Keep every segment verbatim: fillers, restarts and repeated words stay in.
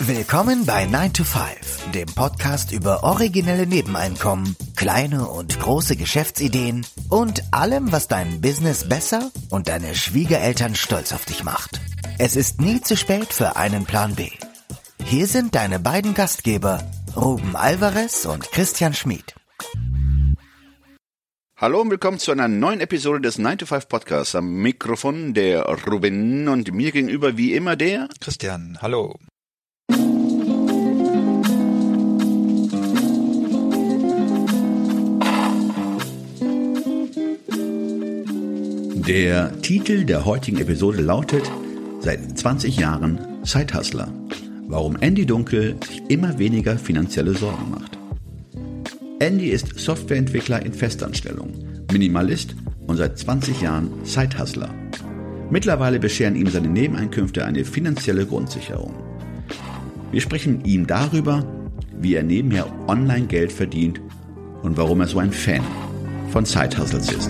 Willkommen bei nine to five, dem Podcast über originelle Nebeneinkommen, kleine und große Geschäftsideen und allem, was dein Business besser und deine Schwiegereltern stolz auf dich macht. Es ist nie zu spät für einen Plan B. Hier sind deine beiden Gastgeber, Ruben Alvarez und Christian Schmid. Hallo und willkommen zu einer neuen Episode des nine to five Podcasts. Am Mikrofon der Ruben und mir gegenüber wie immer der Christian. Hallo. Der Titel der heutigen Episode lautet Seit zwanzig Jahren Side-Hustler. Warum Andy Dunkel sich immer weniger finanzielle Sorgen macht. Andy ist Softwareentwickler in Festanstellung, Minimalist und seit zwanzig Jahren Side-Hustler. Mittlerweile bescheren ihm seine Nebeneinkünfte eine finanzielle Grundsicherung. Wir sprechen mit ihm darüber, wie er nebenher online Geld verdient und warum er so ein Fan von Side-Hustles ist.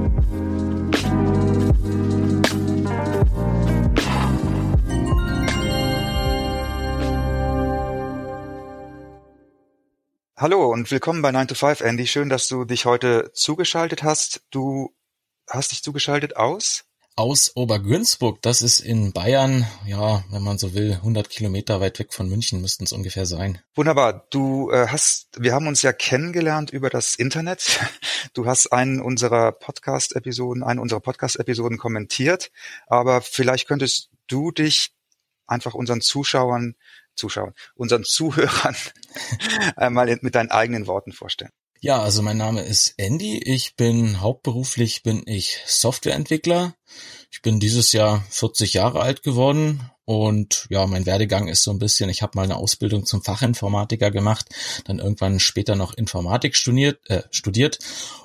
Hallo und willkommen bei nine to five, Andy. Schön, dass du dich heute zugeschaltet hast. Du hast dich zugeschaltet aus? Aus Obergünzburg. Das ist in Bayern, ja, wenn man so will, hundert Kilometer weit weg von München müssten es ungefähr sein. Wunderbar. Du äh, hast, wir haben uns ja kennengelernt über das Internet. Du hast einen unserer Podcast-Episoden, eine unserer Podcast-Episoden kommentiert. Aber vielleicht könntest du dich einfach unseren Zuschauern Zuschauern, unseren Zuhörern einmal mit deinen eigenen Worten vorstellen. Ja, also mein Name ist Andy. Ich bin hauptberuflich bin ich Softwareentwickler. Ich bin dieses Jahr vierzig Jahre alt geworden und ja, mein Werdegang ist so ein bisschen, ich habe mal eine Ausbildung zum Fachinformatiker gemacht, dann irgendwann später noch Informatik studiert, äh, studiert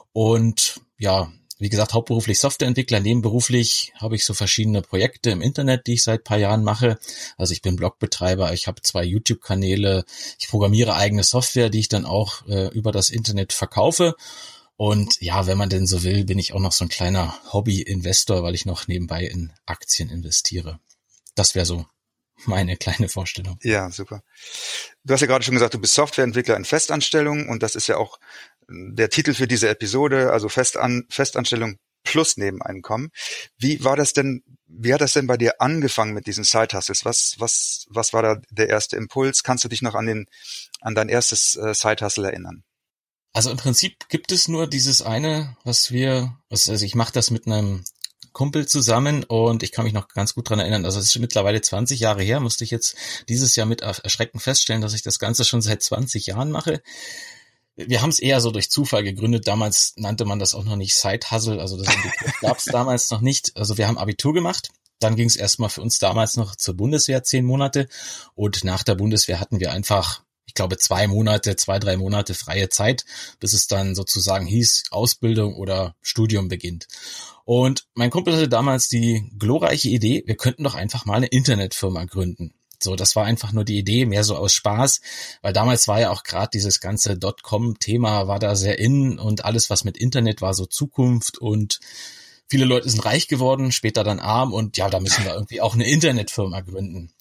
und ja, wie gesagt, hauptberuflich Softwareentwickler, nebenberuflich habe ich so verschiedene Projekte im Internet, die ich seit paar Jahren mache. Also ich bin Blogbetreiber, ich habe zwei YouTube-Kanäle, ich programmiere eigene Software, die ich dann auch äh, über das Internet verkaufe. Und ja, wenn man denn so will, bin ich auch noch so ein kleiner Hobby-Investor, weil ich noch nebenbei in Aktien investiere. Das wäre so meine kleine Vorstellung. Ja, super. Du hast ja gerade schon gesagt, du bist Softwareentwickler in Festanstellung und das ist ja auch der Titel für diese Episode, also Festan- Festanstellung plus Nebeneinkommen. Wie war das denn, wie hat das denn bei dir angefangen mit diesen Side-Hustles? Was, was, was war da der erste Impuls? Kannst du dich noch an den, an dein erstes äh, Side-Hustle erinnern? Also im Prinzip gibt es nur dieses eine, was wir, was, also ich mache das mit einem Kumpel zusammen und ich kann mich noch ganz gut dran erinnern, also es ist mittlerweile zwanzig Jahre her, musste ich jetzt dieses Jahr mit Erschrecken feststellen, dass ich das Ganze schon seit zwanzig Jahren mache. Wir haben es eher so durch Zufall gegründet, damals nannte man das auch noch nicht Side-Hustle, also das gab es damals noch nicht, also wir haben Abitur gemacht, dann ging es erstmal für uns damals noch zur Bundeswehr, zehn Monate und nach der Bundeswehr hatten wir einfach, ich glaube, zwei Monate, zwei, drei Monate freie Zeit, bis es dann sozusagen hieß, Ausbildung oder Studium beginnt. Und mein Kumpel hatte damals die glorreiche Idee, wir könnten doch einfach mal eine Internetfirma gründen. So, das war einfach nur die Idee, mehr so aus Spaß, weil damals war ja auch gerade dieses ganze Dotcom-Thema war da sehr in und alles, was mit Internet war, so Zukunft und viele Leute sind reich geworden, später dann arm und ja, da müssen wir irgendwie auch eine Internetfirma gründen.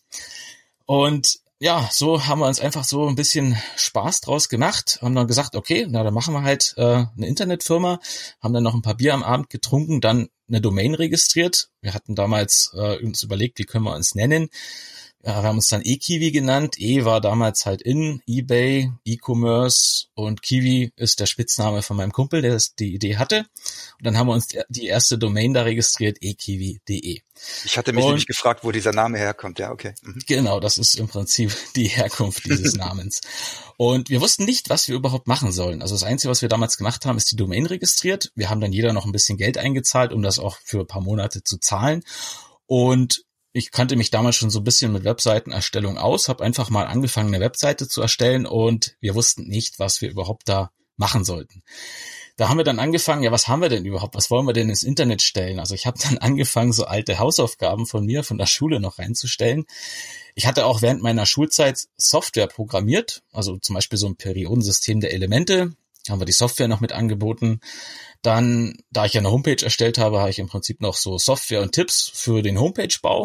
Und ja, so haben wir uns einfach so ein bisschen Spaß draus gemacht, haben dann gesagt, okay, na dann machen wir halt äh, eine Internetfirma, haben dann noch ein paar Bier am Abend getrunken, dann eine Domain registriert. Wir hatten damals äh, uns überlegt, wie können wir uns nennen. Ja, wir haben uns dann eKiwi genannt. E war damals halt in eBay, E-Commerce und Kiwi ist der Spitzname von meinem Kumpel, der die Idee hatte. Und dann haben wir uns die erste Domain da registriert, ekiwi punkt de. Ich hatte mich und, nämlich gefragt, wo dieser Name herkommt. Ja, okay. Mhm. Genau, das ist im Prinzip die Herkunft dieses Namens. Und wir wussten nicht, was wir überhaupt machen sollen. Also das Einzige, was wir damals gemacht haben, ist die Domain registriert. Wir haben dann jeder noch ein bisschen Geld eingezahlt, um das auch für ein paar Monate zu zahlen. Und ich kannte mich damals schon so ein bisschen mit Webseitenerstellung aus, habe einfach mal angefangen, eine Webseite zu erstellen und wir wussten nicht, was wir überhaupt da machen sollten. Da haben wir dann angefangen, ja, was haben wir denn überhaupt, was wollen wir denn ins Internet stellen? Also ich habe dann angefangen, so alte Hausaufgaben von mir, von der Schule noch reinzustellen. Ich hatte auch während meiner Schulzeit Software programmiert, also zum Beispiel so ein Periodensystem der Elemente, haben wir die Software noch mit angeboten. Dann, da ich ja eine Homepage erstellt habe, habe ich im Prinzip noch so Software und Tipps für den Homepage-Bau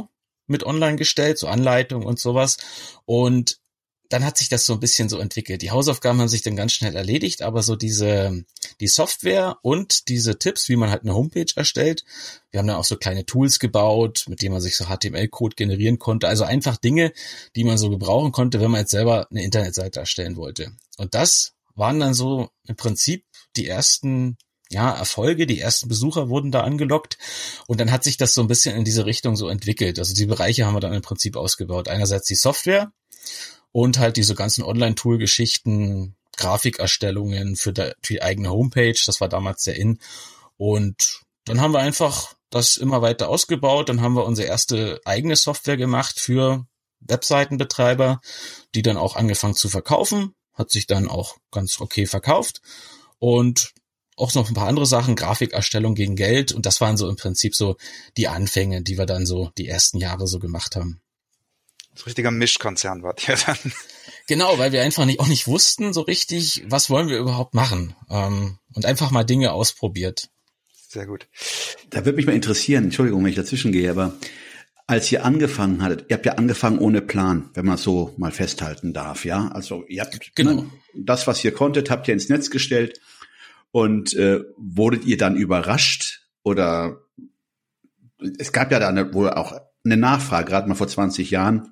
mit online gestellt, so Anleitungen und sowas. Und dann hat sich das so ein bisschen so entwickelt. Die Hausaufgaben haben sich dann ganz schnell erledigt, aber so diese, die Software und diese Tipps, wie man halt eine Homepage erstellt. Wir haben dann auch so kleine Tools gebaut, mit denen man sich so H T M L-Code generieren konnte. Also einfach Dinge, die man so gebrauchen konnte, wenn man jetzt selber eine Internetseite erstellen wollte. Und das waren dann so im Prinzip die ersten, ja, Erfolge. Die ersten Besucher wurden da angelockt. Und dann hat sich das so ein bisschen in diese Richtung so entwickelt. Also die Bereiche haben wir dann im Prinzip ausgebaut. Einerseits die Software, und halt diese ganzen Online-Tool-Geschichten, Grafikerstellungen für die eigene Homepage, das war damals sehr in. Und dann haben wir einfach das immer weiter ausgebaut. Dann haben wir unsere erste eigene Software gemacht für Webseitenbetreiber, die dann auch angefangen zu verkaufen. Hat sich dann auch ganz okay verkauft. Und auch noch ein paar andere Sachen, Grafikerstellung gegen Geld. Und das waren so im Prinzip so die Anfänge, die wir dann so die ersten Jahre so gemacht haben. So richtiger Mischkonzern wart ihr dann. Genau, weil wir einfach nicht, auch nicht wussten so richtig, was wollen wir überhaupt machen. Ähm, und einfach mal Dinge ausprobiert. Sehr gut. Da würde mich mal interessieren, Entschuldigung, wenn ich dazwischen gehe, aber als ihr angefangen hattet, ihr habt ja angefangen ohne Plan, wenn man es so mal festhalten darf, ja? Also ihr habt genau. ne, das, was ihr konntet, habt ihr ins Netz gestellt und äh, wurdet ihr dann überrascht oder es gab ja da wohl auch eine Nachfrage, gerade mal vor zwanzig Jahren,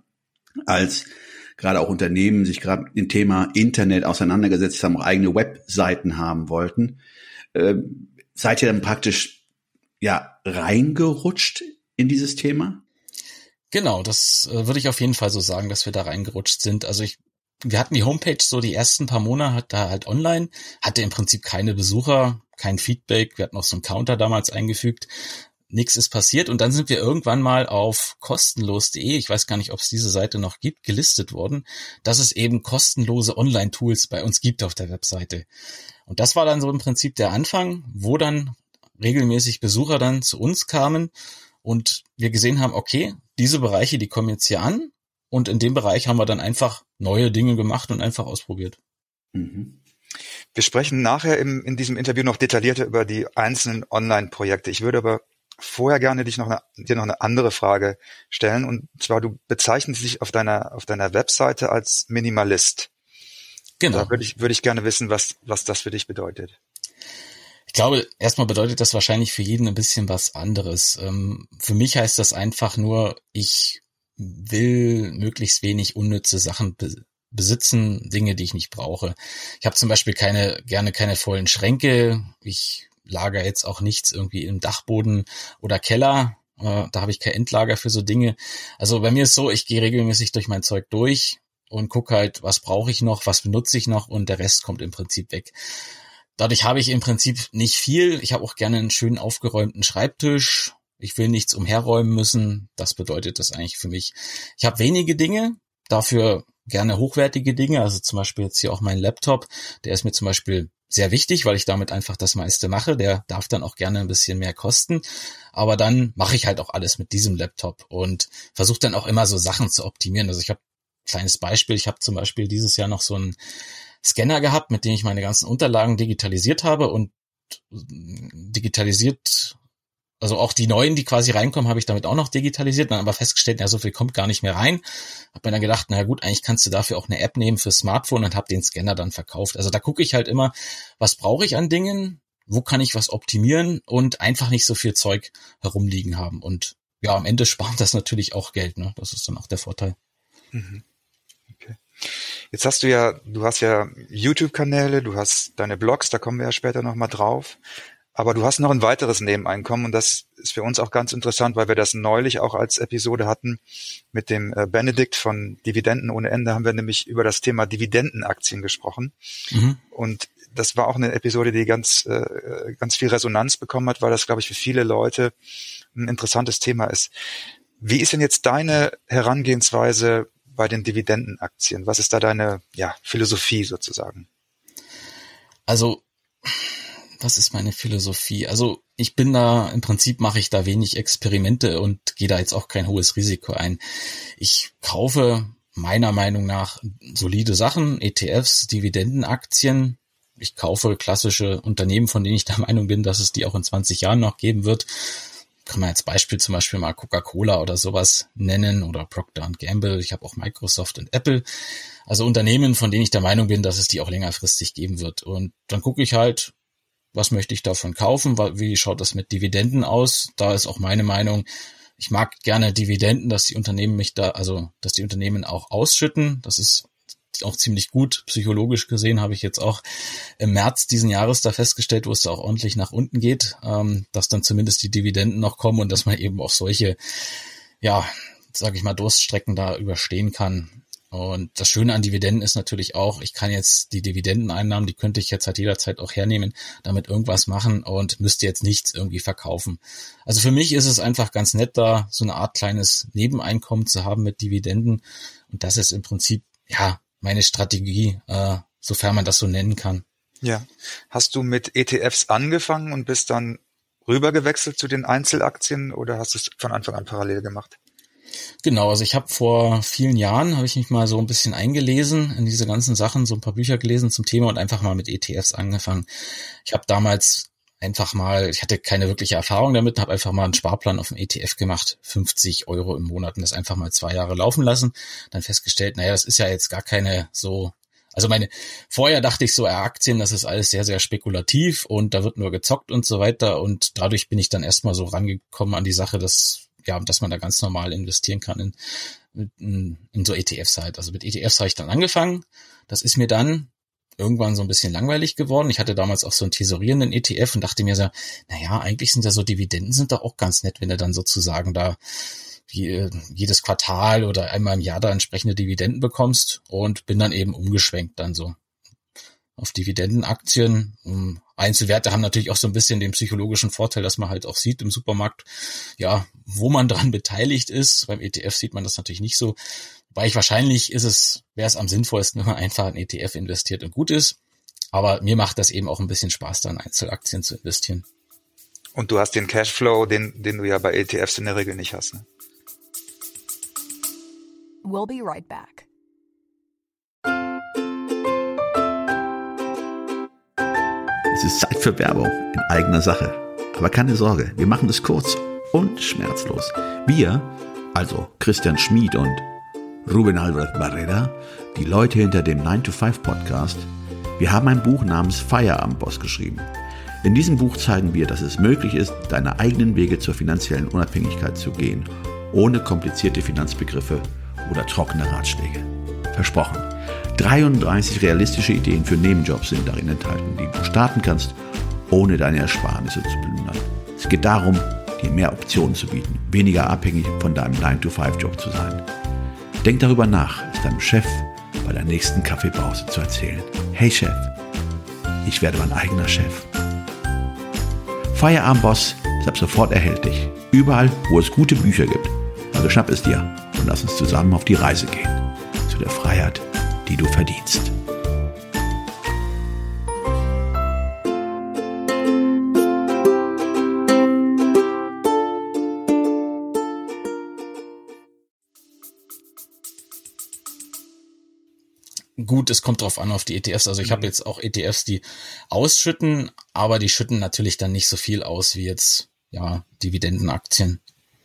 als gerade auch Unternehmen sich gerade mit dem Thema Internet auseinandergesetzt haben, auch eigene Webseiten haben wollten. Ähm, seid ihr dann praktisch ja reingerutscht in dieses Thema? Genau, das äh, würde ich auf jeden Fall so sagen, dass wir da reingerutscht sind. Also ich, wir hatten die Homepage so die ersten paar Monate da halt online, hatte im Prinzip keine Besucher, kein Feedback. Wir hatten auch so einen Counter damals eingefügt. Nichts ist passiert und dann sind wir irgendwann mal auf kostenlos punkt de, ich weiß gar nicht, ob es diese Seite noch gibt, gelistet worden, dass es eben kostenlose Online-Tools bei uns gibt auf der Webseite. Und das war dann so im Prinzip der Anfang, wo dann regelmäßig Besucher dann zu uns kamen und wir gesehen haben, okay, diese Bereiche, die kommen jetzt hier an und in dem Bereich haben wir dann einfach neue Dinge gemacht und einfach ausprobiert. Mhm. Wir sprechen nachher im, in diesem Interview noch detaillierter über die einzelnen Online-Projekte. Ich würde aber vorher gerne dich noch eine, dir noch eine andere Frage stellen. Und zwar, du bezeichnest dich auf deiner, auf deiner Webseite als Minimalist. Genau. Da würde ich, würde ich gerne wissen, was, was das für dich bedeutet. Ich glaube, erstmal bedeutet das wahrscheinlich für jeden ein bisschen was anderes. Ähm, für mich heißt das einfach nur, ich will möglichst wenig unnütze Sachen be- besitzen, Dinge, die ich nicht brauche. Ich habe zum Beispiel keine, gerne keine vollen Schränke. Ich lager jetzt auch nichts irgendwie im Dachboden oder Keller. Äh, da habe ich kein Endlager für so Dinge. Also bei mir ist so, ich gehe regelmäßig durch mein Zeug durch und gucke halt, was brauche ich noch, was benutze ich noch und der Rest kommt im Prinzip weg. Dadurch habe ich im Prinzip nicht viel. Ich habe auch gerne einen schön aufgeräumten Schreibtisch. Ich will nichts umherräumen müssen. Das bedeutet das eigentlich für mich. Ich habe wenige Dinge, dafür gerne hochwertige Dinge. Also zum Beispiel jetzt hier auch mein Laptop. Der ist mir zum Beispiel sehr wichtig, weil ich damit einfach das meiste mache. Der darf dann auch gerne ein bisschen mehr kosten. Aber dann mache ich halt auch alles mit diesem Laptop und versuche dann auch immer so Sachen zu optimieren. Also ich habe ein kleines Beispiel. Ich habe zum Beispiel dieses Jahr noch so einen Scanner gehabt, mit dem ich meine ganzen Unterlagen digitalisiert habe und digitalisiert, also auch die neuen, die quasi reinkommen, habe ich damit auch noch digitalisiert, dann aber festgestellt, ja, so viel kommt gar nicht mehr rein. Hab mir dann gedacht, na gut, eigentlich kannst du dafür auch eine App nehmen fürs Smartphone und habe den Scanner dann verkauft. Also da gucke ich halt immer, was brauche ich an Dingen, wo kann ich was optimieren und einfach nicht so viel Zeug herumliegen haben. Und ja, am Ende spart das natürlich auch Geld, ne? Das ist dann auch der Vorteil. Mhm. Okay. Jetzt hast du ja, du hast ja YouTube-Kanäle, du hast deine Blogs, da kommen wir ja später nochmal drauf. Aber du hast noch ein weiteres Nebeneinkommen und das ist für uns auch ganz interessant, weil wir das neulich auch als Episode hatten mit dem äh, Benedikt von Dividenden ohne Ende, haben wir nämlich über das Thema Dividendenaktien gesprochen. Mhm. Und das war auch eine Episode, die ganz äh, ganz viel Resonanz bekommen hat, weil das, glaube ich, für viele Leute ein interessantes Thema ist. Wie ist denn jetzt deine Herangehensweise bei den Dividendenaktien? Was ist da deine ja, Philosophie sozusagen? Also was ist meine Philosophie? Also ich bin da, im Prinzip mache ich da wenig Experimente und gehe da jetzt auch kein hohes Risiko ein. Ich kaufe meiner Meinung nach solide Sachen, E T Fs, Dividendenaktien. Ich kaufe klassische Unternehmen, von denen ich der Meinung bin, dass es die auch in zwanzig Jahren noch geben wird. kann man als Beispiel zum Beispiel mal Coca-Cola oder sowas nennen oder Procter and Gamble. Ich habe auch Microsoft und Apple. Also Unternehmen, von denen ich der Meinung bin, dass es die auch längerfristig geben wird. Und dann gucke ich halt, was möchte ich davon kaufen? Wie schaut das mit Dividenden aus? Da ist auch meine Meinung, ich mag gerne Dividenden, dass die Unternehmen mich da, also dass die Unternehmen auch ausschütten. Das ist auch ziemlich gut. Psychologisch gesehen habe ich jetzt auch im März diesen Jahres da festgestellt, wo es da auch ordentlich nach unten geht, ähm, dass dann zumindest die Dividenden noch kommen und dass man eben auch solche, ja, sage ich mal, Durststrecken da überstehen kann. Und das Schöne an Dividenden ist natürlich auch, ich kann jetzt die Dividendeneinnahmen, die könnte ich jetzt halt jederzeit auch hernehmen, damit irgendwas machen und müsste jetzt nichts irgendwie verkaufen. Also für mich ist es einfach ganz nett, da so eine Art kleines Nebeneinkommen zu haben mit Dividenden. Und das ist im Prinzip, ja, meine Strategie, äh, sofern man das so nennen kann. Ja. Hast du mit E T Fs angefangen und bist dann rübergewechselt zu den Einzelaktien oder hast du es von Anfang an parallel gemacht? Genau, also ich habe vor vielen Jahren, habe ich mich mal so ein bisschen eingelesen in diese ganzen Sachen, so ein paar Bücher gelesen zum Thema und einfach mal mit E T Fs angefangen. Ich habe damals einfach mal, ich hatte keine wirkliche Erfahrung damit, habe einfach mal einen Sparplan auf dem E T F gemacht, fünfzig Euro im Monat und das einfach mal zwei Jahre laufen lassen. Dann festgestellt, naja, das ist ja jetzt gar keine so, also meine, vorher dachte ich so, ja, Aktien, das ist alles sehr, sehr spekulativ und da wird nur gezockt und so weiter und dadurch bin ich dann erstmal so rangekommen an die Sache, dass, ja, dass man da ganz normal investieren kann in, in, in so E T Fs halt. Also mit E T Fs habe ich dann angefangen, das ist mir dann irgendwann so ein bisschen langweilig geworden. Ich hatte damals auch so einen tesorierenden E T F und dachte mir so, naja, eigentlich sind ja so Dividenden sind doch auch ganz nett, wenn du dann sozusagen da jedes Quartal oder einmal im Jahr da entsprechende Dividenden bekommst und bin dann eben umgeschwenkt dann so auf Dividendenaktien. Einzelwerte haben natürlich auch so ein bisschen den psychologischen Vorteil, dass man halt auch sieht im Supermarkt, ja, wo man dran beteiligt ist. Beim E T F sieht man das natürlich nicht so. Wobei ich wahrscheinlich ist es, wäre es am sinnvollsten, wenn man einfach in E T F investiert und gut ist. Aber mir macht das eben auch ein bisschen Spaß, da in Einzelaktien zu investieren. Und du hast den Cashflow, den, den du ja bei E T Fs in der Regel nicht hast, ne? We'll be right back. Es ist Zeit für Werbung in eigener Sache. Aber keine Sorge, wir machen es kurz und schmerzlos. Wir, also Christian Schmid und Rubén Albert Barrera, die Leute hinter dem nine to five Podcast, wir haben ein Buch namens Feierabendboss geschrieben. In diesem Buch zeigen wir, dass es möglich ist, deine eigenen Wege zur finanziellen Unabhängigkeit zu gehen, ohne komplizierte Finanzbegriffe oder trockene Ratschläge. Versprochen. dreiunddreißig realistische Ideen für Nebenjobs sind darin enthalten, die du starten kannst, ohne deine Ersparnisse zu plündern. Es geht darum, dir mehr Optionen zu bieten, weniger abhängig von deinem nine to five Job zu sein. Denk darüber nach, es deinem Chef bei der nächsten Kaffeepause zu erzählen. Hey Chef, ich werde mein eigener Chef. Feierabendboss ist ab sofort erhältlich. Überall, wo es gute Bücher gibt. Also schnapp es dir und lass uns zusammen auf die Reise gehen. Zu der Freiheit, die du verdienst. Gut, es kommt drauf an auf die E T Fs. Also ich habe jetzt auch E T Fs, die ausschütten, aber die schütten natürlich dann nicht so viel aus wie jetzt ja Dividendenaktien.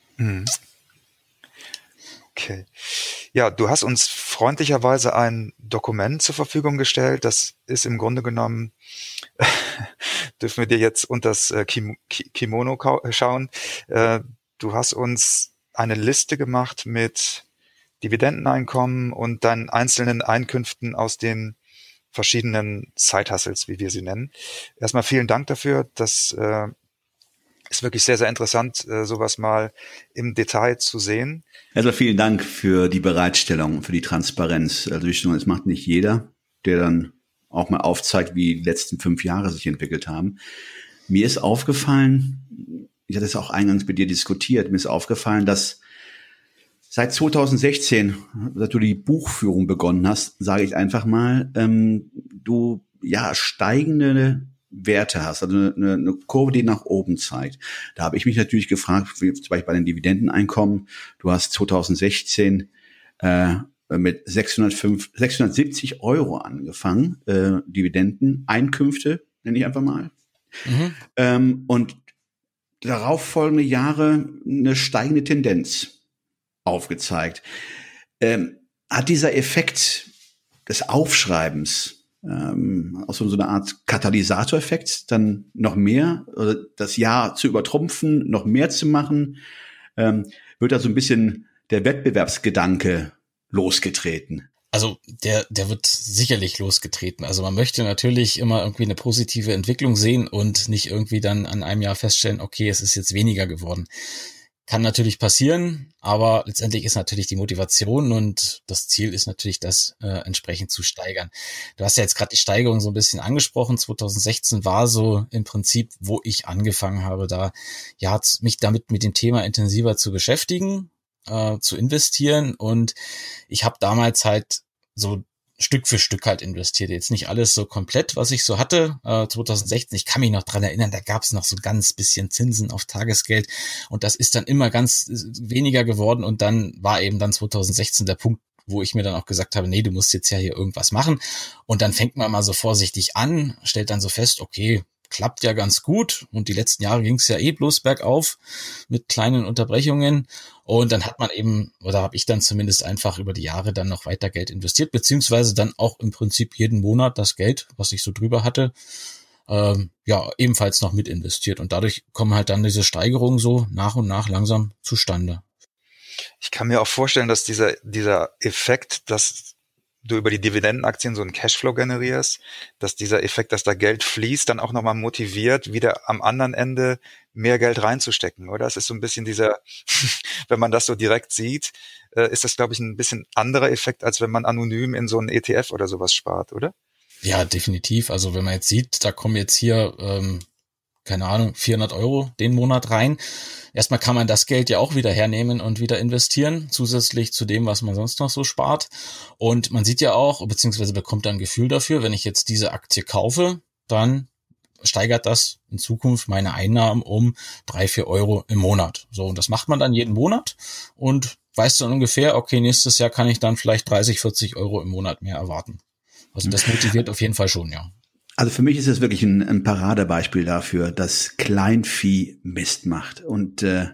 Okay. Ja, du hast uns freundlicherweise ein Dokument zur Verfügung gestellt. Das ist im Grunde genommen, dürfen wir dir jetzt unter das Kim- Kimono schauen. Du hast uns eine Liste gemacht mit Dividendeneinkommen und dann einzelnen Einkünften aus den verschiedenen Side-Hustles, wie wir sie nennen. Erstmal vielen Dank dafür. Das äh, ist wirklich sehr, sehr interessant, äh, sowas mal im Detail zu sehen. Also vielen Dank für die Bereitstellung, für die Transparenz. Also ich es macht nicht jeder, der dann auch mal aufzeigt, wie die letzten fünf Jahre sich entwickelt haben. Mir ist aufgefallen, ich hatte es auch eingangs mit dir diskutiert, mir ist aufgefallen, dass seit zweitausendsechzehn, seit du die Buchführung begonnen hast, sage ich einfach mal, ähm, du ja steigende Werte hast, also eine, eine Kurve, die nach oben zeigt. Da habe ich mich natürlich gefragt, wie zum Beispiel bei den Dividendeneinkommen, du hast zweitausendsechzehn äh, mit sechshundertfünf, sechshundertsiebzig Euro angefangen, äh, Dividendeneinkünfte, nenne ich einfach mal. Mhm. Ähm, und darauffolgende Jahre eine steigende Tendenz aufgezeigt. Ähm, hat dieser Effekt des Aufschreibens, ähm, auch so eine Art Katalysatoreffekt, dann noch mehr, oder das Jahr zu übertrumpfen, noch mehr zu machen, ähm, wird da so ein bisschen der Wettbewerbsgedanke losgetreten? Also der, der wird sicherlich losgetreten. Also man möchte natürlich immer irgendwie eine positive Entwicklung sehen und nicht irgendwie dann an einem Jahr feststellen, okay, es ist jetzt weniger geworden. Kann natürlich passieren, aber letztendlich ist natürlich die Motivation und das Ziel ist natürlich, das äh, entsprechend zu steigern. Du hast ja jetzt gerade die Steigerung so ein bisschen angesprochen. zwanzig sechzehn war so im Prinzip, wo ich angefangen habe, da ja mich damit mit dem Thema intensiver zu beschäftigen, äh, zu investieren, und ich habe damals halt so Stück für Stück halt investiert. Jetzt nicht alles so komplett, was ich so hatte. Äh, zwanzig sechzehn, ich kann mich noch dran erinnern, da gab es noch so ganz bisschen Zinsen auf Tagesgeld und das ist dann immer ganz weniger geworden und dann war eben dann zwanzig sechzehn der Punkt, wo ich mir dann auch gesagt habe, nee, du musst jetzt ja hier irgendwas machen, und dann fängt man mal so vorsichtig an, stellt dann so fest, okay, klappt ja ganz gut, und die letzten Jahre ging es ja eh bloß bergauf mit kleinen Unterbrechungen, und dann hat man eben, oder habe ich dann zumindest einfach über die Jahre dann noch weiter Geld investiert, beziehungsweise dann auch im Prinzip jeden Monat das Geld, was ich so drüber hatte, ähm, ja, ebenfalls noch mit investiert, und dadurch kommen halt dann diese Steigerungen so nach und nach langsam zustande. Ich kann mir auch vorstellen, dass dieser, dieser Effekt, dass du über die Dividendenaktien so einen Cashflow generierst, dass dieser Effekt, dass da Geld fließt, dann auch nochmal motiviert, wieder am anderen Ende mehr Geld reinzustecken, oder? Es ist so ein bisschen dieser, wenn man das so direkt sieht, äh, ist das, glaube ich, ein bisschen anderer Effekt, als wenn man anonym in so einen E T F oder sowas spart, oder? Ja, definitiv. Also wenn man jetzt sieht, da kommen jetzt hier, ähm, keine Ahnung, vierhundert Euro den Monat rein. Erstmal kann man das Geld ja auch wieder hernehmen und wieder investieren, zusätzlich zu dem, was man sonst noch so spart. Und man sieht ja auch, beziehungsweise bekommt dann ein Gefühl dafür, wenn ich jetzt diese Aktie kaufe, dann steigert das in Zukunft meine Einnahmen um drei, vier Euro im Monat. So, und das macht man dann jeden Monat und weiß dann ungefähr, okay, nächstes Jahr kann ich dann vielleicht dreißig, vierzig Euro im Monat mehr erwarten. Also das motiviert auf jeden Fall schon, ja. Also für mich ist es wirklich ein, ein Paradebeispiel dafür, dass Kleinvieh Mist macht. Und äh,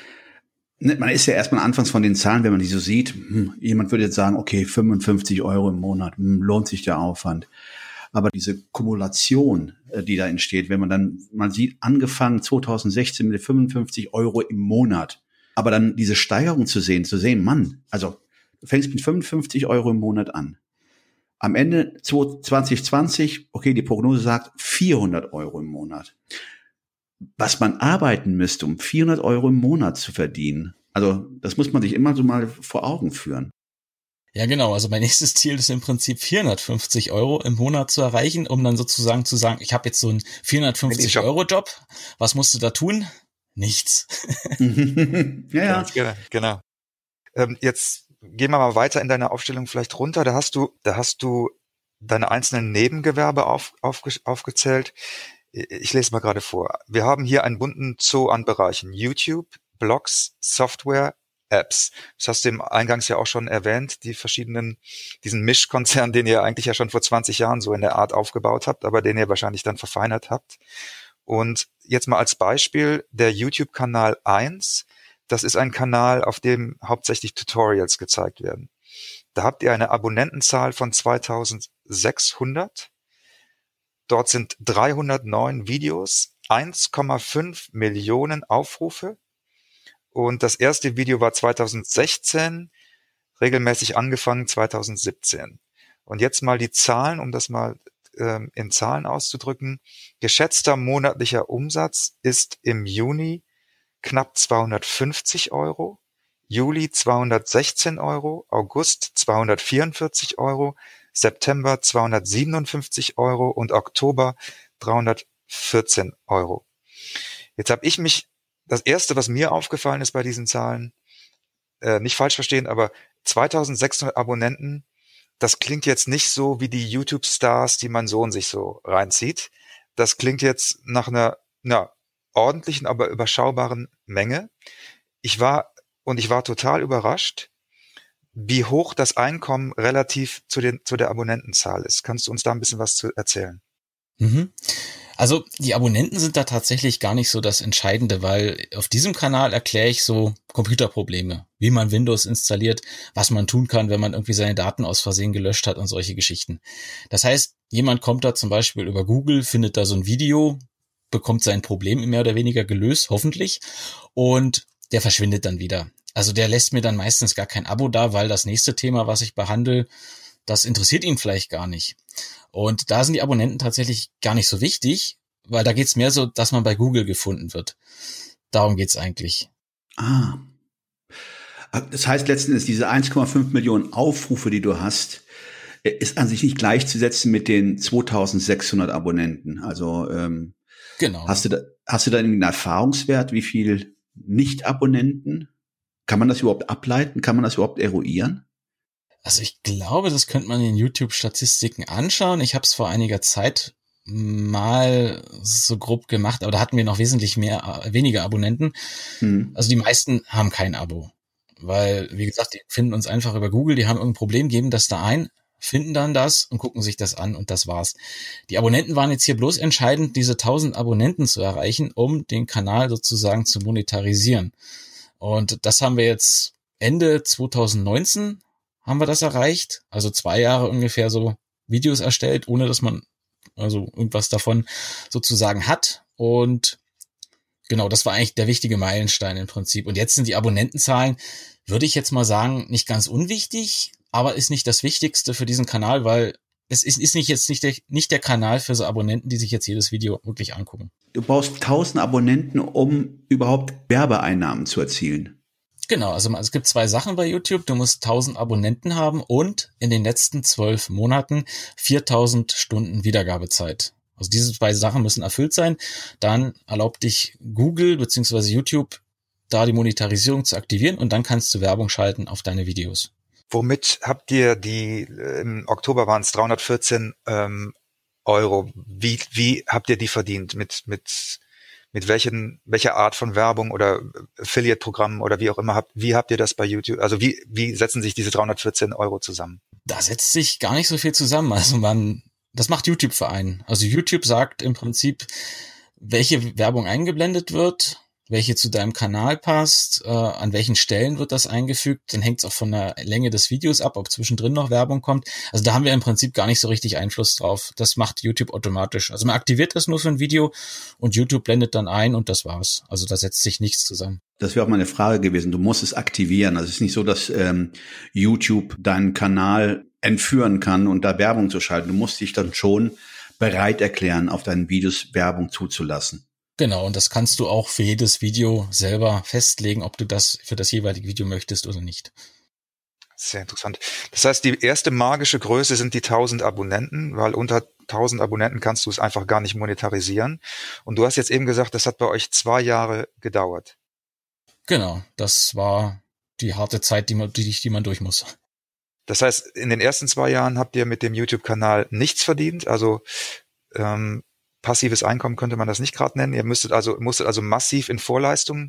man ist ja erstmal anfangs von den Zahlen, wenn man die so sieht, hm, jemand würde jetzt sagen, okay, fünfundfünfzig Euro im Monat, hm, lohnt sich der Aufwand. Aber diese Kumulation, äh, die da entsteht, wenn man dann, man sieht, angefangen zwanzig sechzehn mit fünfundfünfzig Euro im Monat, aber dann diese Steigerung zu sehen, zu sehen, Mann, also du fängst mit fünfundfünfzig Euro im Monat an. Am Ende zwanzig zwanzig, okay, die Prognose sagt vierhundert Euro im Monat. Was man arbeiten müsste, um vierhundert Euro im Monat zu verdienen, also das muss man sich immer so mal vor Augen führen. Ja, genau. Also mein nächstes Ziel ist im Prinzip vierhundertfünfzig Euro im Monat zu erreichen, um dann sozusagen zu sagen, ich habe jetzt so einen vierhundertfünfzig Euro Job. Was musst du da tun? Nichts. Ja, ja. Genau. genau. Ähm, jetzt gehen wir mal weiter in deiner Aufstellung vielleicht runter. Da hast du, da hast du deine einzelnen Nebengewerbe auf, auf, aufgezählt. Ich lese mal gerade vor. Wir haben hier einen bunten Zoo an Bereichen. YouTube, Blogs, Software, Apps. Das hast du im Eingangs ja auch schon erwähnt, die verschiedenen, diesen Mischkonzern, den ihr eigentlich ja schon vor zwanzig Jahren so in der Art aufgebaut habt, aber den ihr wahrscheinlich dann verfeinert habt. Und jetzt mal als Beispiel der YouTube-Kanal eins. Das ist ein Kanal, auf dem hauptsächlich Tutorials gezeigt werden. Da habt ihr eine Abonnentenzahl von zweitausendsechshundert. Dort sind dreihundertneun Videos, eins Komma fünf Millionen Aufrufe. Und das erste Video war zweitausendsechzehn, regelmäßig angefangen zweitausendsiebzehn. Und jetzt mal die Zahlen, um das mal ähm, in Zahlen auszudrücken. Geschätzter monatlicher Umsatz ist im Juni knapp zweihundertfünfzig Euro, Juli zweihundertsechzehn Euro, August zweihundertvierundvierzig Euro, September zweihundertsiebenundfünfzig Euro und Oktober dreihundertvierzehn Euro. Jetzt habe ich mich, das erste, was mir aufgefallen ist bei diesen Zahlen, äh, nicht falsch verstehen, aber zweitausendsechshundert Abonnenten, das klingt jetzt nicht so wie die YouTube-Stars, die mein Sohn sich so reinzieht. Das klingt jetzt nach einer, na, ordentlichen, aber überschaubaren Menge. Ich war, und ich war total überrascht, wie hoch das Einkommen relativ zu den, zu der Abonnentenzahl ist. Kannst du uns da ein bisschen was zu erzählen? Mhm. Also die Abonnenten sind da tatsächlich gar nicht so das Entscheidende, weil auf diesem Kanal erkläre ich so Computerprobleme, wie man Windows installiert, was man tun kann, wenn man irgendwie seine Daten aus Versehen gelöscht hat und solche Geschichten. Das heißt, jemand kommt da zum Beispiel über Google, findet da so ein Video, bekommt sein Problem mehr oder weniger gelöst, hoffentlich, und der verschwindet dann wieder. Also der lässt mir dann meistens gar kein Abo da, weil das nächste Thema, was ich behandle, das interessiert ihn vielleicht gar nicht. Und da sind die Abonnenten tatsächlich gar nicht so wichtig, weil da geht's mehr so, dass man bei Google gefunden wird. Darum geht's eigentlich. Ah. Das heißt letzten Endes, diese eins Komma fünf Millionen Aufrufe, die du hast, ist an sich nicht gleichzusetzen mit den zweitausendsechshundert Abonnenten. Also ähm, genau. Hast du da, hast du da einen Erfahrungswert, wie viel Nicht-Abonnenten? Kann man das überhaupt ableiten? Kann man das überhaupt eruieren? Also ich glaube, das könnte man in YouTube-Statistiken anschauen. Ich habe es vor einiger Zeit mal so grob gemacht, aber da hatten wir noch wesentlich mehr, weniger Abonnenten. Hm. Also die meisten haben kein Abo, weil, wie gesagt, die finden uns einfach über Google, die haben irgendein Problem, geben das da ein, finden dann das und gucken sich das an und das war's. Die Abonnenten waren jetzt hier bloß entscheidend, diese tausend Abonnenten zu erreichen, um den Kanal sozusagen zu monetarisieren. Und das haben wir jetzt Ende zweitausendneunzehn haben wir das erreicht, also zwei Jahre ungefähr so Videos erstellt, ohne dass man also irgendwas davon sozusagen hat. Und genau, das war eigentlich der wichtige Meilenstein im Prinzip. Und jetzt sind die Abonnentenzahlen, würde ich jetzt mal sagen, nicht ganz unwichtig, aber ist nicht das Wichtigste für diesen Kanal, weil es ist, ist nicht jetzt nicht der, nicht der Kanal für so Abonnenten, die sich jetzt jedes Video wirklich angucken. Du brauchst tausend Abonnenten, um überhaupt Werbeeinnahmen zu erzielen. Genau, also es gibt zwei Sachen bei YouTube. Du musst tausend Abonnenten haben und in den letzten zwölf Monaten viertausend Stunden Wiedergabezeit. Also diese zwei Sachen müssen erfüllt sein. Dann erlaubt dich Google bzw. YouTube, da die Monetarisierung zu aktivieren und dann kannst du Werbung schalten auf deine Videos. Womit habt ihr die, im Oktober waren es dreihundertvierzehn ähm, Euro. Wie, wie habt ihr die verdient? Mit, mit, mit welchen, welcher Art von Werbung oder Affiliate-Programmen oder wie auch immer habt, wie habt ihr das bei YouTube? Also wie, wie setzen sich diese dreihundertvierzehn Euro zusammen? Da setzt sich gar nicht so viel zusammen. Also man, das macht YouTube für einen. Also YouTube sagt im Prinzip, welche Werbung eingeblendet wird, welche zu deinem Kanal passt, äh, an welchen Stellen wird das eingefügt, dann hängt es auch von der Länge des Videos ab, ob zwischendrin noch Werbung kommt. Also da haben wir im Prinzip gar nicht so richtig Einfluss drauf. Das macht YouTube automatisch. Also man aktiviert das nur für ein Video und YouTube blendet dann ein und das war's. Also da setzt sich nichts zusammen. Das wäre auch meine Frage gewesen. Du musst es aktivieren. Also es ist nicht so, dass ähm, YouTube deinen Kanal entführen kann und da Werbung zu schalten. Du musst dich dann schon bereit erklären, auf deinen Videos Werbung zuzulassen. Genau, und das kannst du auch für jedes Video selber festlegen, ob du das für das jeweilige Video möchtest oder nicht. Sehr interessant. Das heißt, die erste magische Größe sind die tausend Abonnenten, weil unter tausend Abonnenten kannst du es einfach gar nicht monetarisieren. Und du hast jetzt eben gesagt, das hat bei euch zwei Jahre gedauert. Genau, das war die harte Zeit, die man, die, die man durch muss. Das heißt, in den ersten zwei Jahren habt ihr mit dem YouTube-Kanal nichts verdient, also ähm, passives Einkommen könnte man das nicht gerade nennen. Ihr müsstet also musstet also massiv in Vorleistungen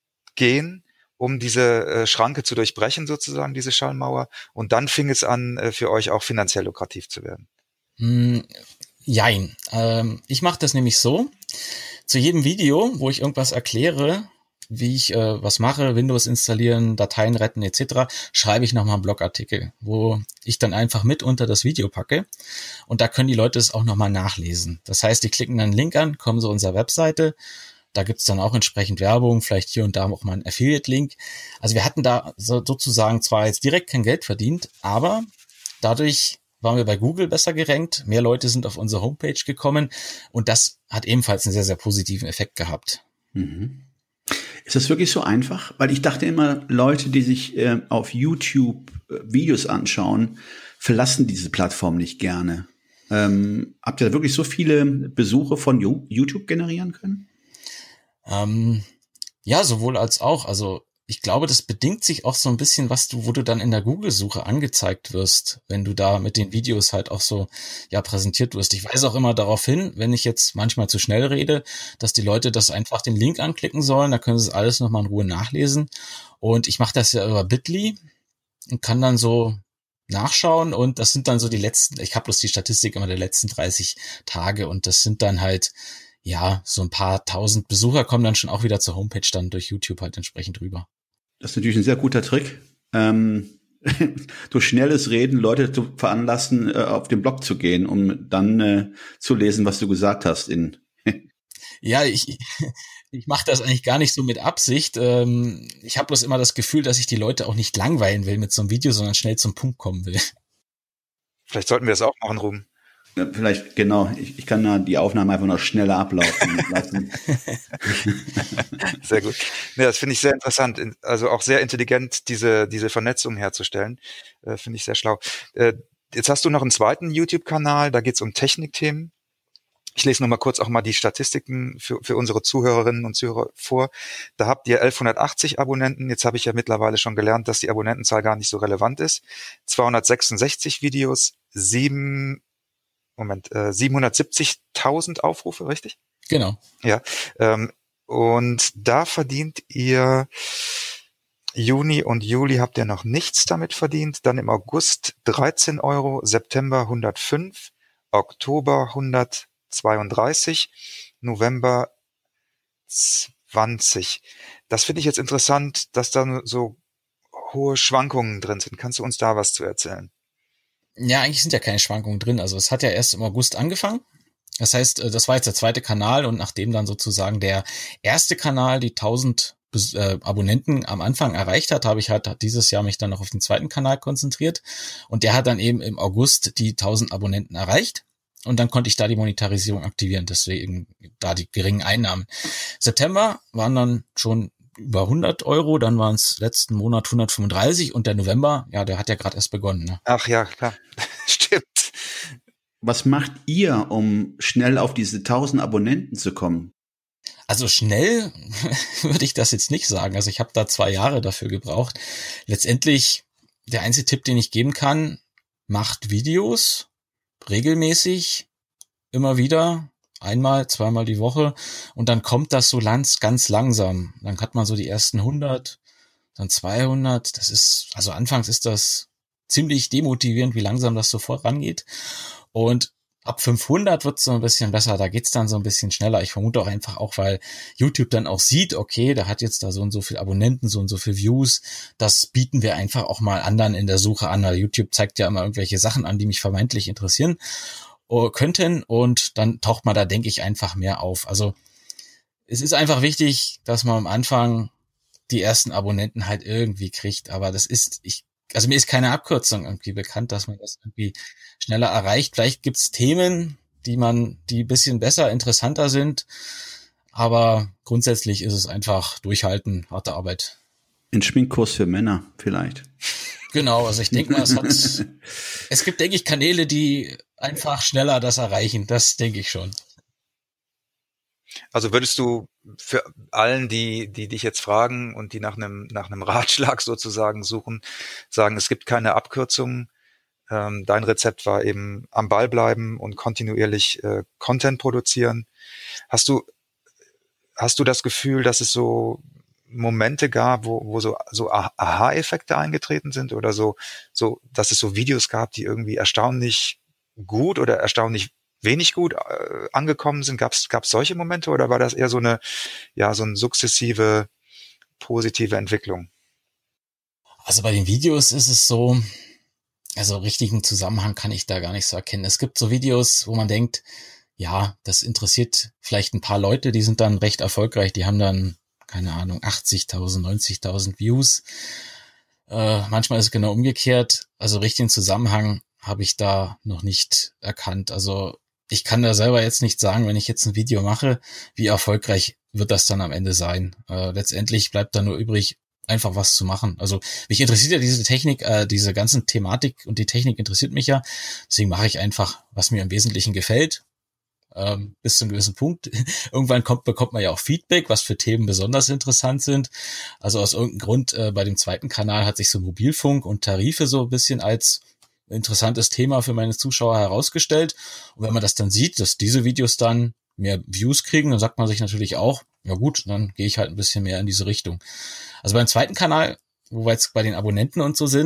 gehen, um diese äh, Schranke zu durchbrechen, sozusagen, diese Schallmauer. Und dann fing es an, äh, für euch auch finanziell lukrativ zu werden. Mm, jein. Ähm, ich mache das nämlich so. Zu jedem Video, wo ich irgendwas erkläre, wie ich äh, was mache, Windows installieren, Dateien retten et cetera, schreibe ich nochmal einen Blogartikel, wo ich dann einfach mit unter das Video packe und da können die Leute es auch nochmal nachlesen. Das heißt, die klicken dann einen Link an, kommen zu unserer Webseite, da gibt's dann auch entsprechend Werbung, vielleicht hier und da auch mal einen Affiliate-Link. Also wir hatten da so, sozusagen zwar jetzt direkt kein Geld verdient, aber dadurch waren wir bei Google besser gerankt, mehr Leute sind auf unsere Homepage gekommen und das hat ebenfalls einen sehr, sehr positiven Effekt gehabt. Mhm. Ist das wirklich so einfach? Weil ich dachte immer, Leute, die sich äh, auf YouTube äh, Videos anschauen, verlassen diese Plattform nicht gerne. Ähm, habt ihr da wirklich so viele Besuche von YouTube generieren können? Ähm, ja, sowohl als auch. Also ich glaube, das bedingt sich auch so ein bisschen, was du, wo du dann in der Google-Suche angezeigt wirst, wenn du da mit den Videos halt auch so ja präsentiert wirst. Ich weise auch immer darauf hin, wenn ich jetzt manchmal zu schnell rede, dass die Leute das einfach den Link anklicken sollen, da können sie es alles nochmal in Ruhe nachlesen. Und ich mache das ja über Bitly und kann dann so nachschauen und das sind dann so die letzten, ich habe bloß die Statistik immer der letzten dreißig Tage und das sind dann halt, ja, so ein paar tausend Besucher kommen dann schon auch wieder zur Homepage dann durch YouTube halt entsprechend rüber. Das ist natürlich ein sehr guter Trick, ähm, durch schnelles Reden Leute zu veranlassen, äh, auf den Blog zu gehen, um dann äh, zu lesen, was du gesagt hast. In Ja, ich ich mache das eigentlich gar nicht so mit Absicht. Ähm, ich habe bloß immer das Gefühl, dass ich die Leute auch nicht langweilen will mit so einem Video, sondern schnell zum Punkt kommen will. Vielleicht sollten wir das auch machen, Ruben. Ja, vielleicht, genau. Ich, ich kann da die Aufnahme einfach noch schneller ablaufen lassen. Sehr gut. Ja, das finde ich sehr interessant. Also auch sehr intelligent, diese diese Vernetzung herzustellen. Äh, finde ich sehr schlau. Äh, jetzt hast du noch einen zweiten YouTube-Kanal, da geht es um Technikthemen. Ich lese noch mal kurz auch mal die Statistiken für, für unsere Zuhörerinnen und Zuhörer vor. Da habt ihr elfhundertachtzig Abonnenten. Jetzt habe ich ja mittlerweile schon gelernt, dass die Abonnentenzahl gar nicht so relevant ist. zweihundertsechsundsechzig Videos, sieben Moment, äh, siebenhundertsiebzigtausend Aufrufe, richtig? Genau. Ja, ähm, und da verdient ihr Juni und Juli habt ihr noch nichts damit verdient, dann im August dreizehn Euro, September hundertfünf, Oktober hundertzweiunddreißig, November zwanzig. Das finde ich jetzt interessant, dass da so hohe Schwankungen drin sind. Kannst du uns da was zu erzählen? Ja, eigentlich sind ja keine Schwankungen drin. Also es hat ja erst im August angefangen. Das heißt, das war jetzt der zweite Kanal und nachdem dann sozusagen der erste Kanal die tausend äh, Abonnenten am Anfang erreicht hat, habe ich halt dieses Jahr mich dann noch auf den zweiten Kanal konzentriert und der hat dann eben im August die tausend Abonnenten erreicht und dann konnte ich da die Monetarisierung aktivieren, deswegen da die geringen Einnahmen. September waren dann schon über hundert Euro, dann waren es letzten Monat hundertfünfunddreißig und der November, ja, der hat ja gerade erst begonnen. Ne? Ach ja, klar, stimmt. Was macht ihr, um schnell auf diese tausend Abonnenten zu kommen? Also schnell würde ich das jetzt nicht sagen. Also ich habe da zwei Jahre dafür gebraucht. Letztendlich, der einzige Tipp, den ich geben kann, macht Videos regelmäßig, immer wieder, einmal, zweimal die Woche und dann kommt das so ganz langsam. Dann hat man so die ersten hundert, dann zweihundert. Das ist, also anfangs ist das ziemlich demotivierend, wie langsam das so vorangeht. Und ab fünfhundert wird es so ein bisschen besser, da geht's dann so ein bisschen schneller. Ich vermute auch einfach auch, weil YouTube dann auch sieht, okay, der hat jetzt da so und so viel Abonnenten, so und so viel Views. Das bieten wir einfach auch mal anderen in der Suche an. Weil YouTube zeigt ja immer irgendwelche Sachen an, die mich vermeintlich interessieren könnten und dann taucht man da, denke ich, einfach mehr auf. Also es ist einfach wichtig, dass man am Anfang die ersten Abonnenten halt irgendwie kriegt, aber das ist, ich also mir ist keine Abkürzung irgendwie bekannt, dass man das irgendwie schneller erreicht. Vielleicht gibt's Themen, die man, die ein bisschen besser, interessanter sind, aber grundsätzlich ist es einfach durchhalten, harte Arbeit. Ein Schminkkurs für Männer vielleicht. Genau, also ich denke mal, es hat, es gibt, denke ich, Kanäle, die einfach schneller das erreichen. Das denke ich schon. Also würdest du für allen, die, die dich jetzt fragen und die nach einem, nach einem Ratschlag sozusagen suchen, sagen, es gibt keine Abkürzung. Ähm, dein Rezept war eben am Ball bleiben und kontinuierlich äh, Content produzieren. Hast du, hast du das Gefühl, dass es so Momente gab, wo, wo so, so Aha-Effekte eingetreten sind oder so, so, dass es so Videos gab, die irgendwie erstaunlich gut oder erstaunlich wenig gut äh, angekommen sind? Gab es solche Momente oder war das eher so eine, ja, so eine sukzessive positive Entwicklung? Also bei den Videos ist es so, also richtigen Zusammenhang kann ich da gar nicht so erkennen. Es gibt so Videos, wo man denkt, ja, das interessiert vielleicht ein paar Leute, die sind dann recht erfolgreich, die haben dann, keine Ahnung, achtzigtausend, neunzigtausend Views. Äh, manchmal ist es genau umgekehrt. Also richtigen Zusammenhang habe ich da noch nicht erkannt. Also ich kann da selber jetzt nicht sagen, wenn ich jetzt ein Video mache, wie erfolgreich wird das dann am Ende sein. Äh, letztendlich bleibt da nur übrig, einfach was zu machen. Also mich interessiert ja diese Technik, äh, diese ganzen Thematik und die Technik interessiert mich ja. Deswegen mache ich einfach, was mir im Wesentlichen gefällt. Ähm, bis zu einem gewissen Punkt. Irgendwann kommt, bekommt man ja auch Feedback, was für Themen besonders interessant sind. Also aus irgendeinem Grund äh, bei dem zweiten Kanal hat sich so Mobilfunk und Tarife so ein bisschen als interessantes Thema für meine Zuschauer herausgestellt. Und wenn man das dann sieht, dass diese Videos dann mehr Views kriegen, dann sagt man sich natürlich auch, ja gut, dann gehe ich halt ein bisschen mehr in diese Richtung. Also beim zweiten Kanal, wo wir jetzt bei den Abonnenten und so sind,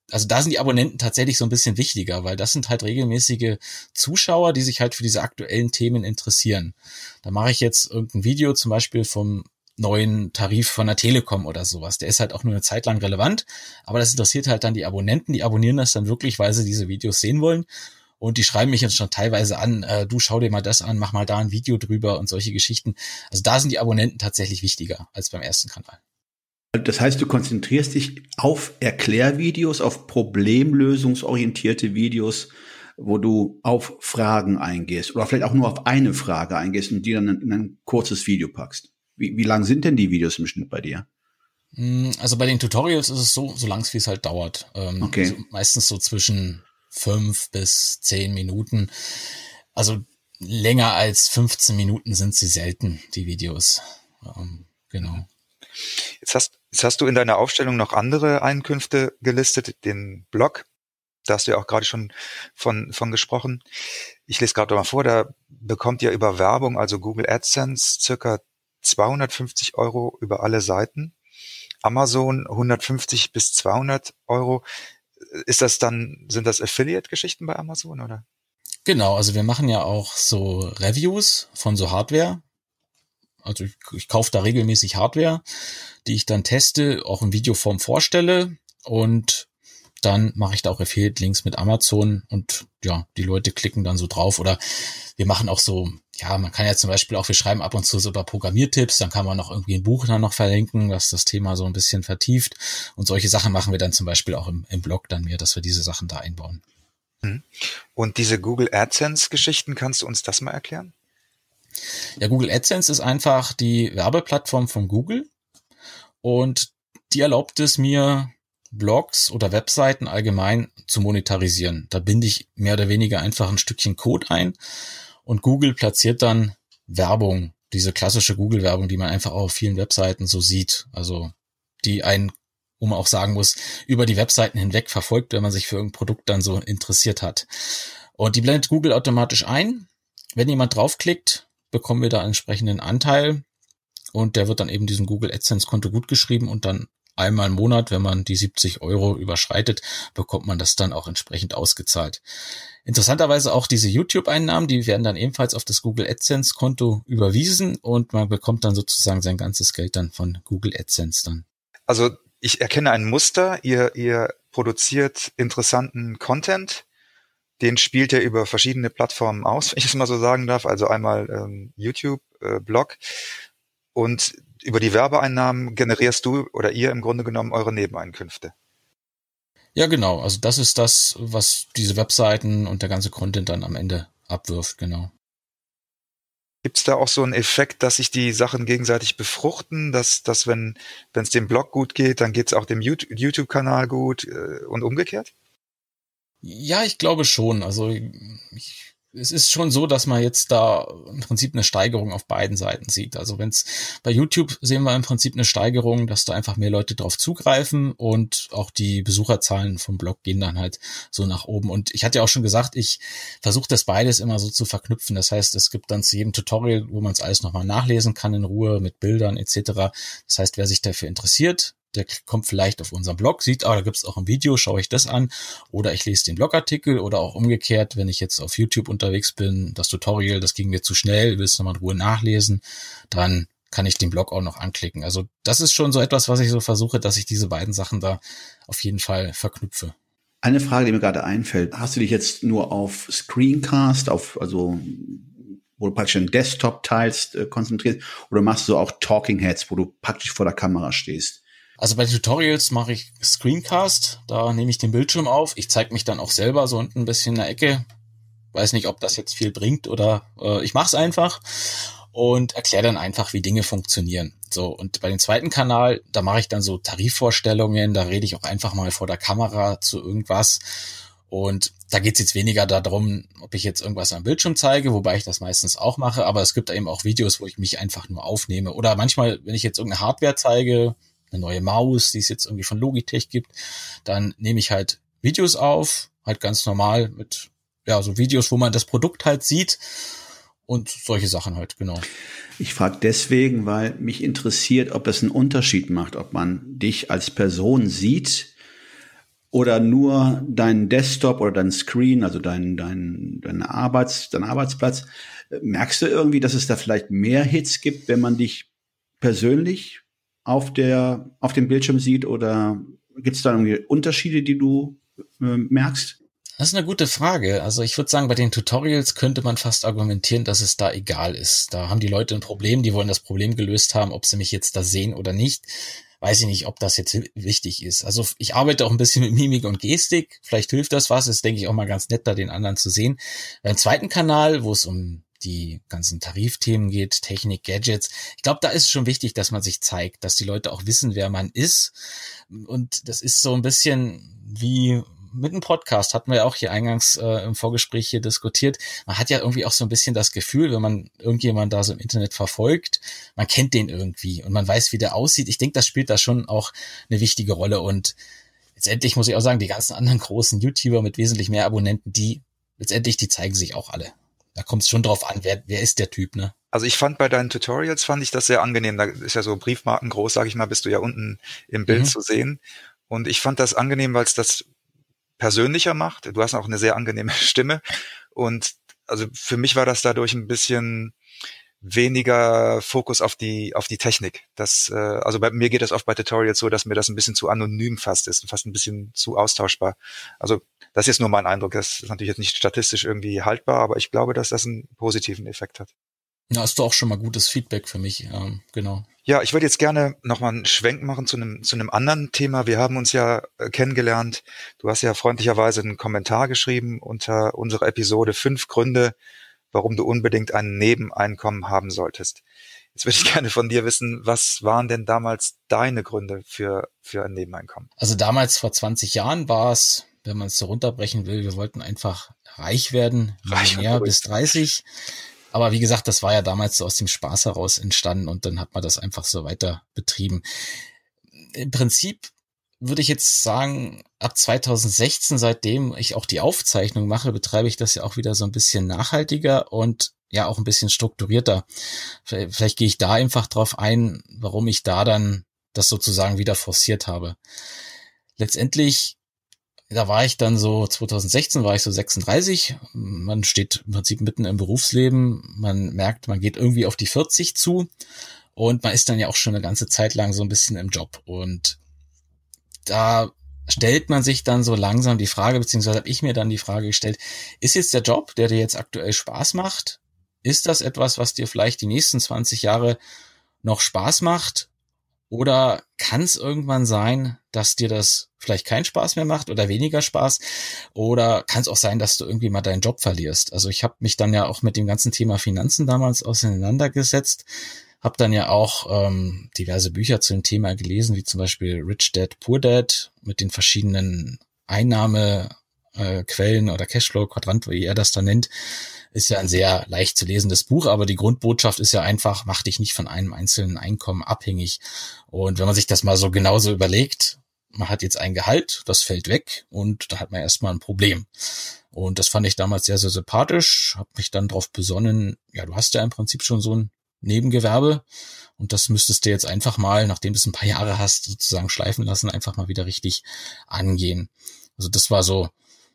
also da sind die Abonnenten tatsächlich so ein bisschen wichtiger, weil das sind halt regelmäßige Zuschauer, die sich halt für diese aktuellen Themen interessieren. Da mache ich jetzt irgendein Video zum Beispiel vom neuen Tarif von der Telekom oder sowas. Der ist halt auch nur eine Zeit lang relevant, aber das interessiert halt dann die Abonnenten, die abonnieren das dann wirklich, weil sie diese Videos sehen wollen. Und die schreiben mich jetzt schon teilweise an, äh, du schau dir mal das an, mach mal da ein Video drüber und solche Geschichten. Also da sind die Abonnenten tatsächlich wichtiger als beim ersten Kanal. Das heißt, du konzentrierst dich auf Erklärvideos, auf problemlösungsorientierte Videos, wo du auf Fragen eingehst oder vielleicht auch nur auf eine Frage eingehst und die dann in ein kurzes Video packst. Wie, wie lang sind denn die Videos im Schnitt bei dir? Also bei den Tutorials ist es so, so lang wie es halt dauert. Ähm, okay. Also meistens so zwischen fünf bis zehn Minuten. Also länger als fünfzehn Minuten sind sie selten, die Videos. Ähm, genau. Jetzt hast, jetzt hast du in deiner Aufstellung noch andere Einkünfte gelistet, den Blog. Da hast du ja auch gerade schon von, von gesprochen. Ich lese gerade mal vor, da bekommt ihr über Werbung, also Google AdSense, circa zweihundertfünfzig Euro über alle Seiten. Amazon hundertfünfzig bis zweihundert Euro. Ist das dann, sind das Affiliate-Geschichten bei Amazon, oder? Genau, also wir machen ja auch so Reviews von so Hardware. Also ich, ich kaufe da regelmäßig Hardware, die ich dann teste, auch in Videoform vorstelle und dann mache ich da auch Affiliate-Links mit Amazon und ja, die Leute klicken dann so drauf oder wir machen auch so, ja, man kann ja zum Beispiel auch, wir schreiben ab und zu so über Programmiertipps, dann kann man noch irgendwie ein Buch dann noch verlinken, was das Thema so ein bisschen vertieft und solche Sachen machen wir dann zum Beispiel auch im, im Blog dann mehr, dass wir diese Sachen da einbauen. Und diese Google AdSense-Geschichten, kannst du uns das mal erklären? Ja, Google AdSense ist einfach die Werbeplattform von Google und die erlaubt es mir, Blogs oder Webseiten allgemein zu monetarisieren. Da binde ich mehr oder weniger einfach ein Stückchen Code ein und Google platziert dann Werbung, diese klassische Google-Werbung, die man einfach auch auf vielen Webseiten so sieht. Also die einen, wo man auch sagen muss, über die Webseiten hinweg verfolgt, wenn man sich für irgendein Produkt dann so interessiert hat. Und die blendet Google automatisch ein. Wenn jemand draufklickt, bekommen wir da einen entsprechenden Anteil und der wird dann eben diesem Google AdSense-Konto gutgeschrieben und dann einmal im Monat, wenn man die siebzig Euro überschreitet, bekommt man das dann auch entsprechend ausgezahlt. Interessanterweise auch diese YouTube-Einnahmen, die werden dann ebenfalls auf das Google AdSense-Konto überwiesen und man bekommt dann sozusagen sein ganzes Geld dann von Google AdSense dann. Also ich erkenne ein Muster, ihr, ihr produziert interessanten Content, den spielt ihr über verschiedene Plattformen aus, wenn ich es mal so sagen darf, also einmal ähm, YouTube, äh, Blog und über die Werbeeinnahmen generierst du oder ihr im Grunde genommen eure Nebeneinkünfte. Ja, genau. Also das ist das, was diese Webseiten und der ganze Content dann am Ende abwirft, genau. Gibt es da auch so einen Effekt, dass sich die Sachen gegenseitig befruchten, dass, dass wenn wenn es dem Blog gut geht, dann geht es auch dem YouTube-Kanal gut äh, und umgekehrt? Ja, ich glaube schon. Also ich es ist schon so, dass man jetzt da im Prinzip eine Steigerung auf beiden Seiten sieht. Also wenn es bei YouTube sehen wir im Prinzip eine Steigerung, dass da einfach mehr Leute drauf zugreifen und auch die Besucherzahlen vom Blog gehen dann halt so nach oben. Und ich hatte ja auch schon gesagt, ich versuche das beides immer so zu verknüpfen. Das heißt, es gibt dann zu jedem Tutorial, wo man es alles nochmal nachlesen kann in Ruhe mit Bildern et cetera. Das heißt, wer sich dafür interessiert, der kommt vielleicht auf unseren Blog, sieht, ah, da gibt's auch ein Video, schaue ich das an oder ich lese den Blogartikel oder auch umgekehrt, wenn ich jetzt auf YouTube unterwegs bin, das Tutorial, das ging mir zu schnell, will es nochmal in Ruhe nachlesen, dann kann ich den Blog auch noch anklicken. Also das ist schon so etwas, was ich so versuche, dass ich diese beiden Sachen da auf jeden Fall verknüpfe. Eine Frage, die mir gerade einfällt, hast du dich jetzt nur auf Screencast, auf also wo du praktisch einen Desktop teilst, äh, konzentrierst oder machst du auch Talking Heads, wo du praktisch vor der Kamera stehst? Also bei Tutorials mache ich Screencast, da nehme ich den Bildschirm auf, ich zeige mich dann auch selber so unten ein bisschen in der Ecke, weiß nicht, ob das jetzt viel bringt oder äh, ich mache es einfach und erkläre dann einfach, wie Dinge funktionieren. So, und bei dem zweiten Kanal, da mache ich dann so Tarifvorstellungen, da rede ich auch einfach mal vor der Kamera zu irgendwas und da geht es jetzt weniger darum, ob ich jetzt irgendwas am Bildschirm zeige, wobei ich das meistens auch mache, aber es gibt eben auch Videos, wo ich mich einfach nur aufnehme oder manchmal, wenn ich jetzt irgendeine Hardware zeige, eine neue Maus, die es jetzt irgendwie von Logitech gibt, dann nehme ich halt Videos auf, halt ganz normal mit, ja, so Videos, wo man das Produkt halt sieht und solche Sachen halt, genau. Ich frage deswegen, weil mich interessiert, ob das einen Unterschied macht, ob man dich als Person sieht oder nur dein Desktop oder dein Screen, also dein, dein, dein, Arbeits, dein Arbeitsplatz. Merkst du irgendwie, dass es da vielleicht mehr Hits gibt, wenn man dich persönlich auf der, auf dem Bildschirm sieht, oder gibt es da irgendwie Unterschiede, die du äh, merkst? Das ist eine gute Frage. Also ich würde sagen, bei den Tutorials könnte man fast argumentieren, dass es da egal ist. Da haben die Leute ein Problem, die wollen das Problem gelöst haben, ob sie mich jetzt da sehen oder nicht. Weiß ich nicht, ob das jetzt wichtig ist. Also ich arbeite auch ein bisschen mit Mimik und Gestik. Vielleicht hilft das was. Ist, denke ich, auch mal ganz nett, da den anderen zu sehen. Beim zweiten Kanal, wo es um die ganzen Tarifthemen geht, Technik, Gadgets. Ich glaube, da ist es schon wichtig, dass man sich zeigt, dass die Leute auch wissen, wer man ist. Und das ist so ein bisschen wie mit einem Podcast, hatten wir ja auch hier eingangs äh, im Vorgespräch hier diskutiert. Man hat ja irgendwie auch so ein bisschen das Gefühl, wenn man irgendjemand da so im Internet verfolgt, man kennt den irgendwie und man weiß, wie der aussieht. Ich denke, das spielt da schon auch eine wichtige Rolle. Und letztendlich muss ich auch sagen, die ganzen anderen großen YouTuber mit wesentlich mehr Abonnenten, die letztendlich, die zeigen sich auch alle. Da kommt es schon drauf an, wer, wer ist der Typ, ne? Also ich fand bei deinen Tutorials, fand ich das sehr angenehm. Da ist ja so Briefmarken groß, sage ich mal, bist du ja unten im Bild mhm. zu sehen. Und ich fand das angenehm, weil es das persönlicher macht. Du hast auch eine sehr angenehme Stimme. Und also für mich war das dadurch ein bisschen weniger Fokus auf die auf die Technik. Das, äh, also bei mir geht das oft bei Tutorials so, dass mir das ein bisschen zu anonym fast ist und fast ein bisschen zu austauschbar. Also das ist jetzt nur mein Eindruck. Das ist natürlich jetzt nicht statistisch irgendwie haltbar, aber ich glaube, dass das einen positiven Effekt hat. Ja, hast du auch schon mal gutes Feedback für mich, ähm, genau. Ja, ich würde jetzt gerne nochmal einen Schwenk machen zu einem zu einem anderen Thema. Wir haben uns ja äh, kennengelernt. Du hast ja freundlicherweise einen Kommentar geschrieben unter unserer Episode fünf Gründe, warum du unbedingt ein Nebeneinkommen haben solltest. Jetzt würde ich gerne von dir wissen, was waren denn damals deine Gründe für für ein Nebeneinkommen? Also damals vor zwanzig Jahren war es, wenn man es so runterbrechen will, wir wollten einfach reich werden, Millionär bis dreißig. Aber wie gesagt, das war ja damals so aus dem Spaß heraus entstanden und dann hat man das einfach so weiter betrieben. Im Prinzip würde ich jetzt sagen, ab zweitausendsechzehn, seitdem ich auch die Aufzeichnung mache, betreibe ich das ja auch wieder so ein bisschen nachhaltiger und ja auch ein bisschen strukturierter. Vielleicht, vielleicht gehe ich da einfach drauf ein, warum ich da dann das sozusagen wieder forciert habe. Letztendlich, da war ich dann so, zweitausendsechzehn war ich so sechsunddreißig. Man steht im Prinzip mitten im Berufsleben. Man merkt, man geht irgendwie auf die vierzig zu. Und man ist dann ja auch schon eine ganze Zeit lang so ein bisschen im Job. Und da stellt man sich dann so langsam die Frage, beziehungsweise habe ich mir dann die Frage gestellt, ist jetzt der Job, der dir jetzt aktuell Spaß macht, ist das etwas, was dir vielleicht die nächsten zwanzig Jahre noch Spaß macht? Oder kann es irgendwann sein, dass dir das vielleicht keinen Spaß mehr macht oder weniger Spaß? Oder kann es auch sein, dass du irgendwie mal deinen Job verlierst? Also ich habe mich dann ja auch mit dem ganzen Thema Finanzen damals auseinandergesetzt, habe dann ja auch ähm, diverse Bücher zu dem Thema gelesen, wie zum Beispiel Rich Dad, Poor Dad, mit den verschiedenen Einnahmequellen äh, oder Cashflow-Quadrant, wie er das da nennt. Ist ja ein sehr leicht zu lesendes Buch, aber die Grundbotschaft ist ja einfach, mach dich nicht von einem einzelnen Einkommen abhängig. Und wenn man sich das mal so genauso überlegt, man hat jetzt ein Gehalt, das fällt weg und da hat man erstmal ein Problem. Und das fand ich damals sehr, sehr sympathisch, habe mich dann drauf besonnen, ja, du hast ja im Prinzip schon so ein Nebengewerbe und das müsstest du jetzt einfach mal, nachdem du es ein paar Jahre hast, sozusagen schleifen lassen, einfach mal wieder richtig angehen. Also das war so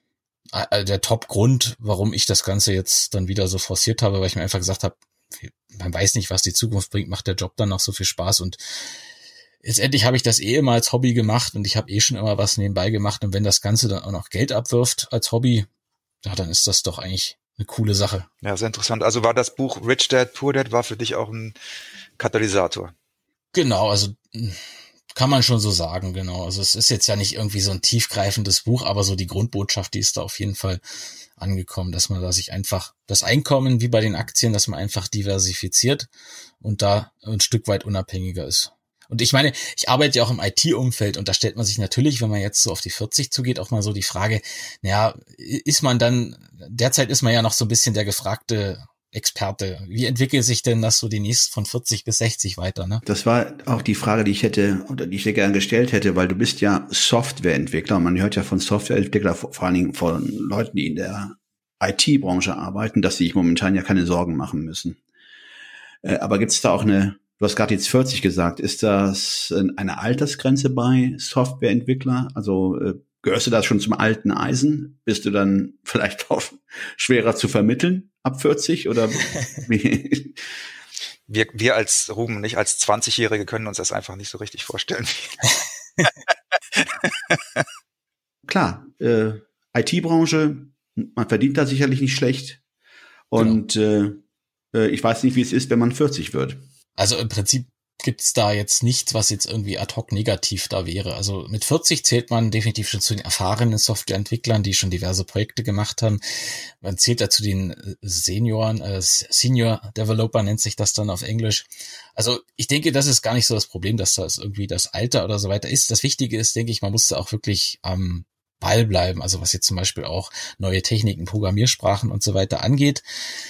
der Top-Grund, warum ich das Ganze jetzt dann wieder so forciert habe, weil ich mir einfach gesagt habe, man weiß nicht, was die Zukunft bringt, macht der Job dann noch so viel Spaß und letztendlich habe ich das eh immer als Hobby gemacht und ich habe eh schon immer was nebenbei gemacht und wenn das Ganze dann auch noch Geld abwirft als Hobby, ja, dann ist das doch eigentlich eine coole Sache. Ja, sehr interessant. Also war das Buch Rich Dad, Poor Dad war für dich auch ein Katalysator? Genau, also kann man schon so sagen, genau. Also es ist jetzt ja nicht irgendwie so ein tiefgreifendes Buch, aber so die Grundbotschaft, die ist da auf jeden Fall angekommen, dass man da sich einfach das Einkommen, wie bei den Aktien, dass man einfach diversifiziert und da ein Stück weit unabhängiger ist. Und ich meine, ich arbeite ja auch im I T-Umfeld und da stellt man sich natürlich, wenn man jetzt so auf die vierzig zugeht, auch mal so die Frage, naja, ist man dann, derzeit ist man ja noch so ein bisschen der gefragte Experte. Wie entwickelt sich denn das so die nächsten von vierzig bis sechzig weiter, ne? Das war auch die Frage, die ich hätte, oder die ich dir gerne gestellt hätte, weil du bist ja Softwareentwickler und man hört ja von Softwareentwickler, vor, vor allen Dingen von Leuten, die in der I T-Branche arbeiten, dass sie sich momentan ja keine Sorgen machen müssen. Äh, aber gibt es da auch eine, du hast gerade jetzt vierzig gesagt, ist das eine Altersgrenze bei Softwareentwickler? Also äh, gehörst du da schon zum alten Eisen? Bist du dann vielleicht auch schwerer zu vermitteln ab vierzig oder wie? Wir, wir als Ruben, nicht als zwanzigjährige, können uns das einfach nicht so richtig vorstellen. Klar, äh, I T-Branche, man verdient da sicherlich nicht schlecht. Und genau. äh, ich weiß nicht, wie es ist, wenn man vierzig wird. Also im Prinzip gibt's da jetzt nichts, was jetzt irgendwie ad hoc negativ da wäre. Also mit vierzig zählt man definitiv schon zu den erfahrenen Softwareentwicklern, die schon diverse Projekte gemacht haben. Man zählt dazu den Senioren, äh, Senior Developer nennt sich das dann auf Englisch. Also ich denke, das ist gar nicht so das Problem, dass das irgendwie das Alter oder so weiter ist. Das Wichtige ist, denke ich, man muss da auch wirklich am Ball bleiben. Also was jetzt zum Beispiel auch neue Techniken, Programmiersprachen und so weiter angeht.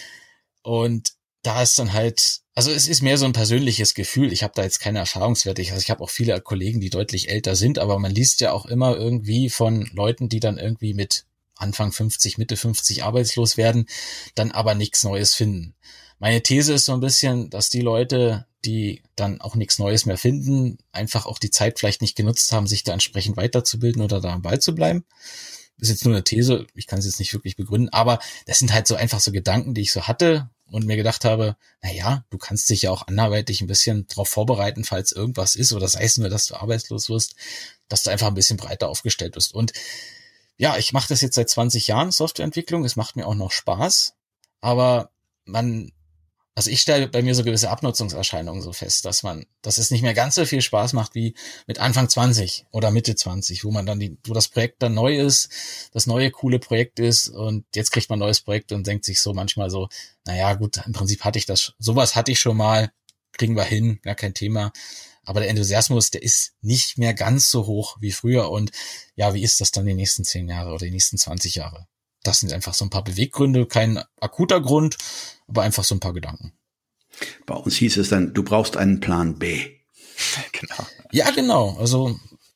Und da ist dann halt, also es ist mehr so ein persönliches Gefühl. Ich habe da jetzt keine Erfahrungswerte. Also ich habe auch viele Kollegen, die deutlich älter sind, aber man liest ja auch immer irgendwie von Leuten, die dann irgendwie mit Anfang fünfzig, Mitte fünfzig arbeitslos werden, dann aber nichts Neues finden. Meine These ist so ein bisschen, dass die Leute, die dann auch nichts Neues mehr finden, einfach auch die Zeit vielleicht nicht genutzt haben, sich da entsprechend weiterzubilden oder da am Ball zu bleiben. Das ist jetzt nur eine These, ich kann es jetzt nicht wirklich begründen, aber das sind halt so einfach so Gedanken, die ich so hatte und mir gedacht habe, na ja, du kannst dich ja auch anderweitig ein bisschen darauf vorbereiten, falls irgendwas ist oder sei es nur, dass du arbeitslos wirst, dass du einfach ein bisschen breiter aufgestellt bist. Und ja, ich mache das jetzt seit zwanzig Jahren, Softwareentwicklung, es macht mir auch noch Spaß, aber man, also ich stelle bei mir so gewisse Abnutzungserscheinungen so fest, dass man, dass es nicht mehr ganz so viel Spaß macht wie mit Anfang zwanzig oder Mitte zwanzig, wo man dann die, wo das Projekt dann neu ist, das neue coole Projekt ist und jetzt kriegt man ein neues Projekt und denkt sich so manchmal so, naja gut, im Prinzip hatte ich das, sowas hatte ich schon mal, kriegen wir hin, gar kein Thema. Aber der Enthusiasmus, der ist nicht mehr ganz so hoch wie früher und ja, wie ist das dann die nächsten zehn Jahre oder die nächsten zwanzig Jahre? Das sind einfach so ein paar Beweggründe, kein akuter Grund, aber einfach so ein paar Gedanken. Bei uns hieß es dann, du brauchst einen Plan B. Genau. Ja, genau. Also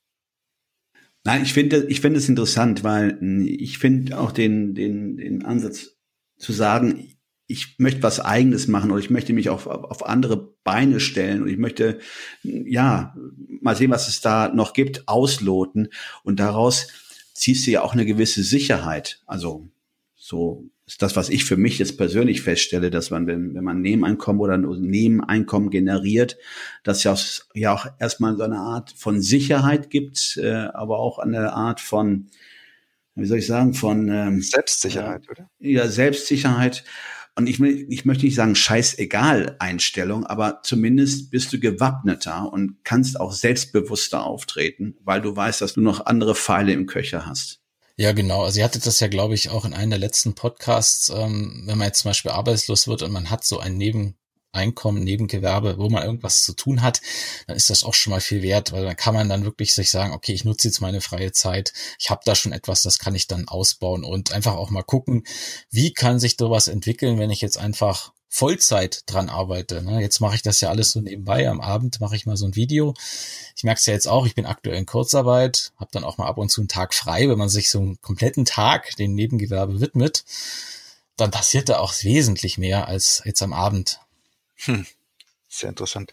Nein, ich finde, ich finde es interessant, weil ich finde auch den, den, den Ansatz zu sagen, ich möchte was Eigenes machen oder ich möchte mich auf, auf andere Beine stellen und ich möchte, ja, mal sehen, was es da noch gibt, ausloten und daraus ziehst du ja auch eine gewisse Sicherheit. Also so ist das, was ich für mich jetzt persönlich feststelle, dass man, wenn, wenn man Nebeneinkommen oder ein Nebeneinkommen generiert, dass ja auch, ja auch erstmal so eine Art von Sicherheit gibt, äh, aber auch eine Art von, wie soll ich sagen, von ähm, Selbstsicherheit, ja, oder? Ja, Selbstsicherheit. Und ich, ich möchte nicht sagen Scheißegal-Einstellung, aber zumindest bist du gewappneter und kannst auch selbstbewusster auftreten, weil du weißt, dass du noch andere Pfeile im Köcher hast. ja, genau. Also ihr hattet das ja, glaube ich, auch in einem der letzten Podcasts, ähm, wenn man jetzt zum Beispiel arbeitslos wird und man hat so ein Nebeneinkommen, Nebengewerbe, wo man irgendwas zu tun hat, dann ist das auch schon mal viel wert, weil dann kann man dann wirklich sich sagen, okay, ich nutze jetzt meine freie Zeit, ich habe da schon etwas, das kann ich dann ausbauen und einfach auch mal gucken, wie kann sich sowas entwickeln, wenn ich jetzt einfach Vollzeit dran arbeite. Ne? Jetzt mache ich das ja alles so nebenbei. Am Abend mache ich mal so ein Video. Ich merke es ja jetzt auch, ich bin aktuell in Kurzarbeit, habe dann auch mal ab und zu einen Tag frei. Wenn man sich so einen kompletten Tag dem Nebengewerbe widmet, dann passiert da auch wesentlich mehr als jetzt am Abend. Hm. Sehr interessant.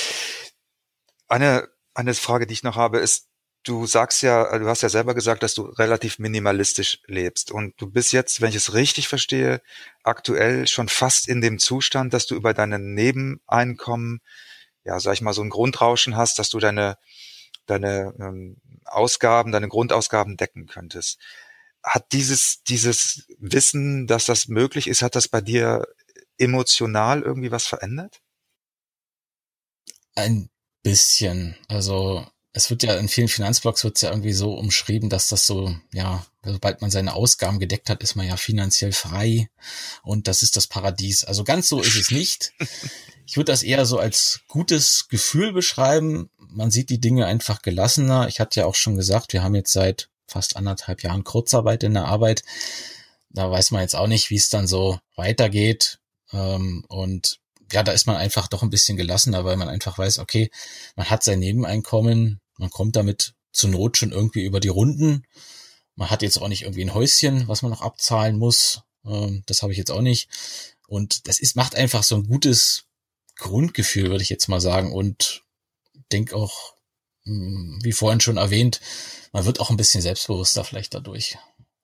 Eine, eine Frage, die ich noch habe, ist, du sagst ja, du hast ja selber gesagt, dass du relativ minimalistisch lebst und du bist jetzt, wenn ich es richtig verstehe, aktuell schon fast in dem Zustand, dass du über deine Nebeneinkommen, ja, sag ich mal, so ein Grundrauschen hast, dass du deine, deine ähm, Ausgaben, deine Grundausgaben decken könntest. Hat dieses, dieses Wissen, dass das möglich ist, hat das bei dir emotional irgendwie was verändert? Ein bisschen, also es wird ja in vielen Finanzblogs wird es ja irgendwie so umschrieben, dass das so, ja, sobald man seine Ausgaben gedeckt hat, ist man ja finanziell frei und das ist das Paradies. Also ganz so ist es nicht. Ich würde das eher so als gutes Gefühl beschreiben. Man sieht die Dinge einfach gelassener. Ich hatte ja auch schon gesagt, wir haben jetzt seit fast anderthalb Jahren Kurzarbeit in der Arbeit. Da weiß man jetzt auch nicht, wie es dann so weitergeht. Und ja, da ist man einfach doch ein bisschen gelassener, weil man einfach weiß, okay, man hat sein Nebeneinkommen, man kommt damit zur Not schon irgendwie über die Runden. Man hat jetzt auch nicht irgendwie ein Häuschen, was man noch abzahlen muss. Das habe ich jetzt auch nicht. Und das ist, macht einfach so ein gutes Grundgefühl, würde ich jetzt mal sagen. Und denke auch, wie vorhin schon erwähnt, man wird auch ein bisschen selbstbewusster vielleicht dadurch.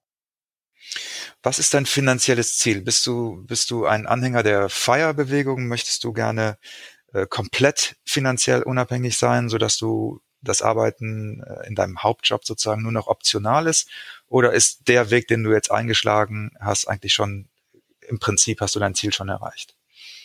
Was ist dein finanzielles Ziel? Bist du, bist du ein Anhänger der FIRE-Bewegung? Möchtest du gerne äh, komplett finanziell unabhängig sein, sodass du das Arbeiten äh, in deinem Hauptjob sozusagen nur noch optional ist? Oder ist der Weg, den du jetzt eingeschlagen hast, eigentlich schon, im Prinzip hast du dein Ziel schon erreicht?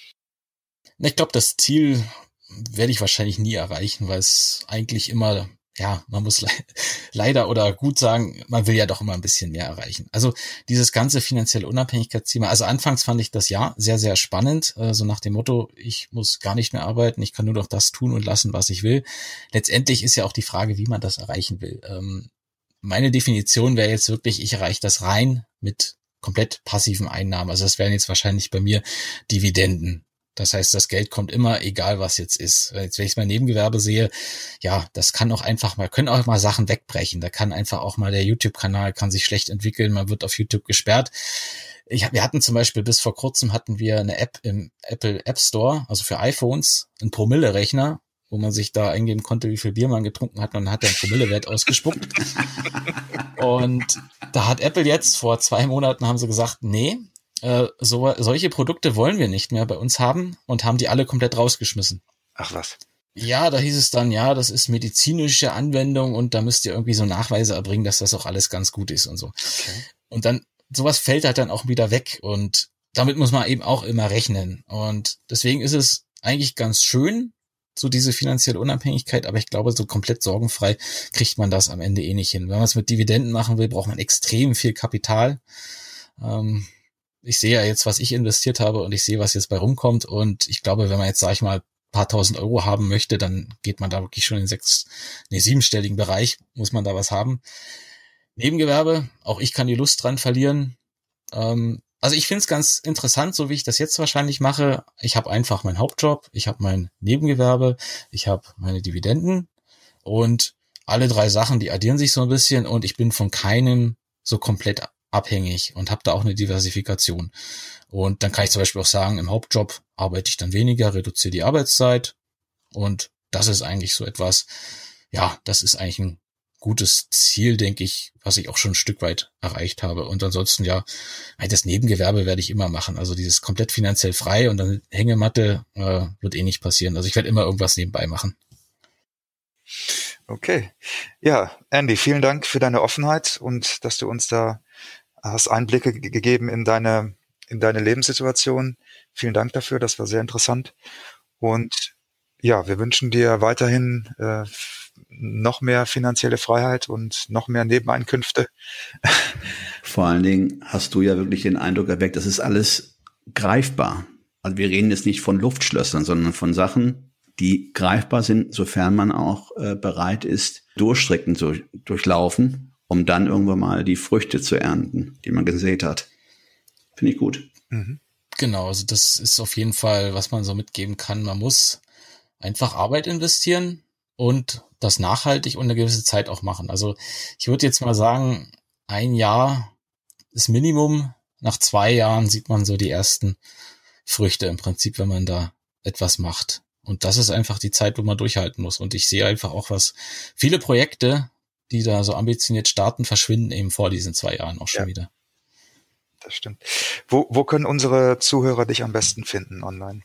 Ich glaube, das Ziel werde ich wahrscheinlich nie erreichen, weil es eigentlich immer, ja, man muss le- leider oder gut sagen, man will ja doch immer ein bisschen mehr erreichen. Also dieses ganze finanzielle Unabhängigkeitsthema, also anfangs fand ich das ja sehr, sehr spannend, äh, so nach dem Motto, ich muss gar nicht mehr arbeiten, ich kann nur noch das tun und lassen, was ich will. Letztendlich ist ja auch die Frage, wie man das erreichen will. Ähm, meine Definition wäre jetzt wirklich, ich erreiche das rein mit komplett passiven Einnahmen. Also das wären jetzt wahrscheinlich bei mir Dividenden. Das heißt, das Geld kommt immer, egal was jetzt ist. Jetzt, wenn ich mein Nebengewerbe sehe, ja, das kann auch einfach mal, können auch mal Sachen wegbrechen. Da kann einfach auch mal der YouTube-Kanal kann sich schlecht entwickeln, man wird auf YouTube gesperrt. Ich, wir hatten zum Beispiel bis vor kurzem hatten wir eine App im Apple App Store, also für iPhones, einen Promille-Rechner, wo man sich da eingeben konnte, wie viel Bier man getrunken hat, und dann hat er einen Promillewert ausgespuckt. Und da hat Apple jetzt, vor zwei Monaten haben sie gesagt, nee, äh, so, solche Produkte wollen wir nicht mehr bei uns haben, und haben die alle komplett rausgeschmissen. Ach was. Ja, da hieß es dann, ja, das ist medizinische Anwendung und da müsst ihr irgendwie so Nachweise erbringen, dass das auch alles ganz gut ist und so. Okay. Und dann, sowas fällt halt dann auch wieder weg, und damit muss man eben auch immer rechnen. Und deswegen ist es eigentlich ganz schön, so diese finanzielle Unabhängigkeit, aber ich glaube, so komplett sorgenfrei kriegt man das am Ende eh nicht hin. Wenn man es mit Dividenden machen will, braucht man extrem viel Kapital. Ähm, ich sehe ja jetzt, was ich investiert habe, und ich sehe, was jetzt bei rumkommt, und ich glaube, wenn man jetzt, sag ich mal, ein paar tausend Euro haben möchte, dann geht man da wirklich schon in den sechs, nee, siebenstelligen Bereich, muss man da was haben. Nebengewerbe, auch ich kann die Lust dran verlieren. Ähm, Also ich finde es ganz interessant, so wie ich das jetzt wahrscheinlich mache. Ich habe einfach meinen Hauptjob, ich habe mein Nebengewerbe, ich habe meine Dividenden, und alle drei Sachen, die addieren sich so ein bisschen, und ich bin von keinem so komplett abhängig und habe da auch eine Diversifikation. Und dann kann ich zum Beispiel auch sagen, im Hauptjob arbeite ich dann weniger, reduziere die Arbeitszeit, und das ist eigentlich so etwas, ja, das ist eigentlich ein gutes Ziel, denke ich, was ich auch schon ein Stück weit erreicht habe. Und ansonsten, ja, das Nebengewerbe werde ich immer machen. Also dieses komplett finanziell frei und dann Hängematte äh, wird eh nicht passieren. Also ich werde immer irgendwas nebenbei machen. Okay. Ja, Andy, vielen Dank für deine Offenheit und dass du uns da hast Einblicke ge- gegeben in deine, in deine Lebenssituation. Vielen Dank dafür, das war sehr interessant. Und ja, wir wünschen dir weiterhin äh, noch mehr finanzielle Freiheit und noch mehr Nebeneinkünfte. Vor allen Dingen hast du ja wirklich den Eindruck erweckt, das ist alles greifbar. Also wir reden jetzt nicht von Luftschlössern, sondern von Sachen, die greifbar sind, sofern man auch äh, bereit ist, Durchstrecken zu durchlaufen, um dann irgendwann mal die Früchte zu ernten, die man gesät hat. Finde ich gut. Mhm. Genau, also das ist auf jeden Fall, was man so mitgeben kann. Man muss einfach Arbeit investieren und das nachhaltig und eine gewisse Zeit auch machen. Also ich würde jetzt mal sagen, ein Jahr ist Minimum. Nach zwei Jahren sieht man so die ersten Früchte im Prinzip, wenn man da etwas macht. Und das ist einfach die Zeit, wo man durchhalten muss. Und ich sehe einfach auch, was viele Projekte, die da so ambitioniert starten, verschwinden eben vor diesen zwei Jahren auch schon Ja. wieder. Das stimmt. Wo, wo können unsere Zuhörer dich am besten finden online?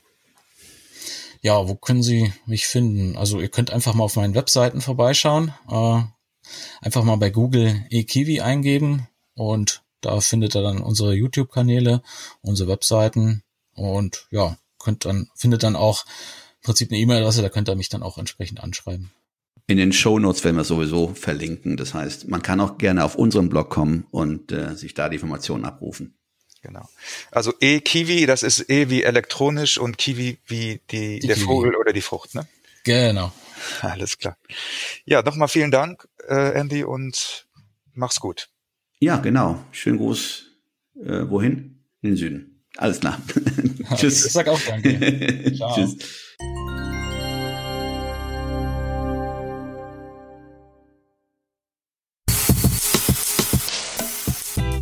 Ja, wo können Sie mich finden? Also ihr könnt einfach mal auf meinen Webseiten vorbeischauen. Äh, einfach mal bei Google eKiwi eingeben, und da findet ihr dann unsere YouTube-Kanäle, unsere Webseiten, und ja, könnt dann, findet dann auch im Prinzip eine E-Mail-Adresse, da könnt ihr mich dann auch entsprechend anschreiben. In den Shownotes werden wir sowieso verlinken. Das heißt, man kann auch gerne auf unseren Blog kommen und äh, sich da die Informationen abrufen. Genau. Also eKiwi, das ist E wie elektronisch und Kiwi wie die, Die der Kiwi. Vogel oder die Frucht, ne? Genau. Alles klar. Ja, nochmal vielen Dank, äh, Andy, und mach's gut. Ja, genau. Schönen Gruß. Äh, wohin? In den Süden. Alles klar. Tschüss. Ich sag auch danke. Ciao. Tschüss.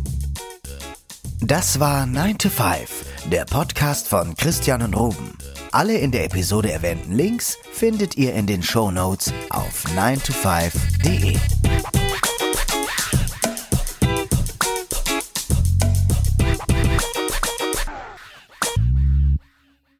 Das war nine to five, der Podcast von Christian und Ruben. Alle in der Episode erwähnten Links findet ihr in den Shownotes auf nine to five punkt de.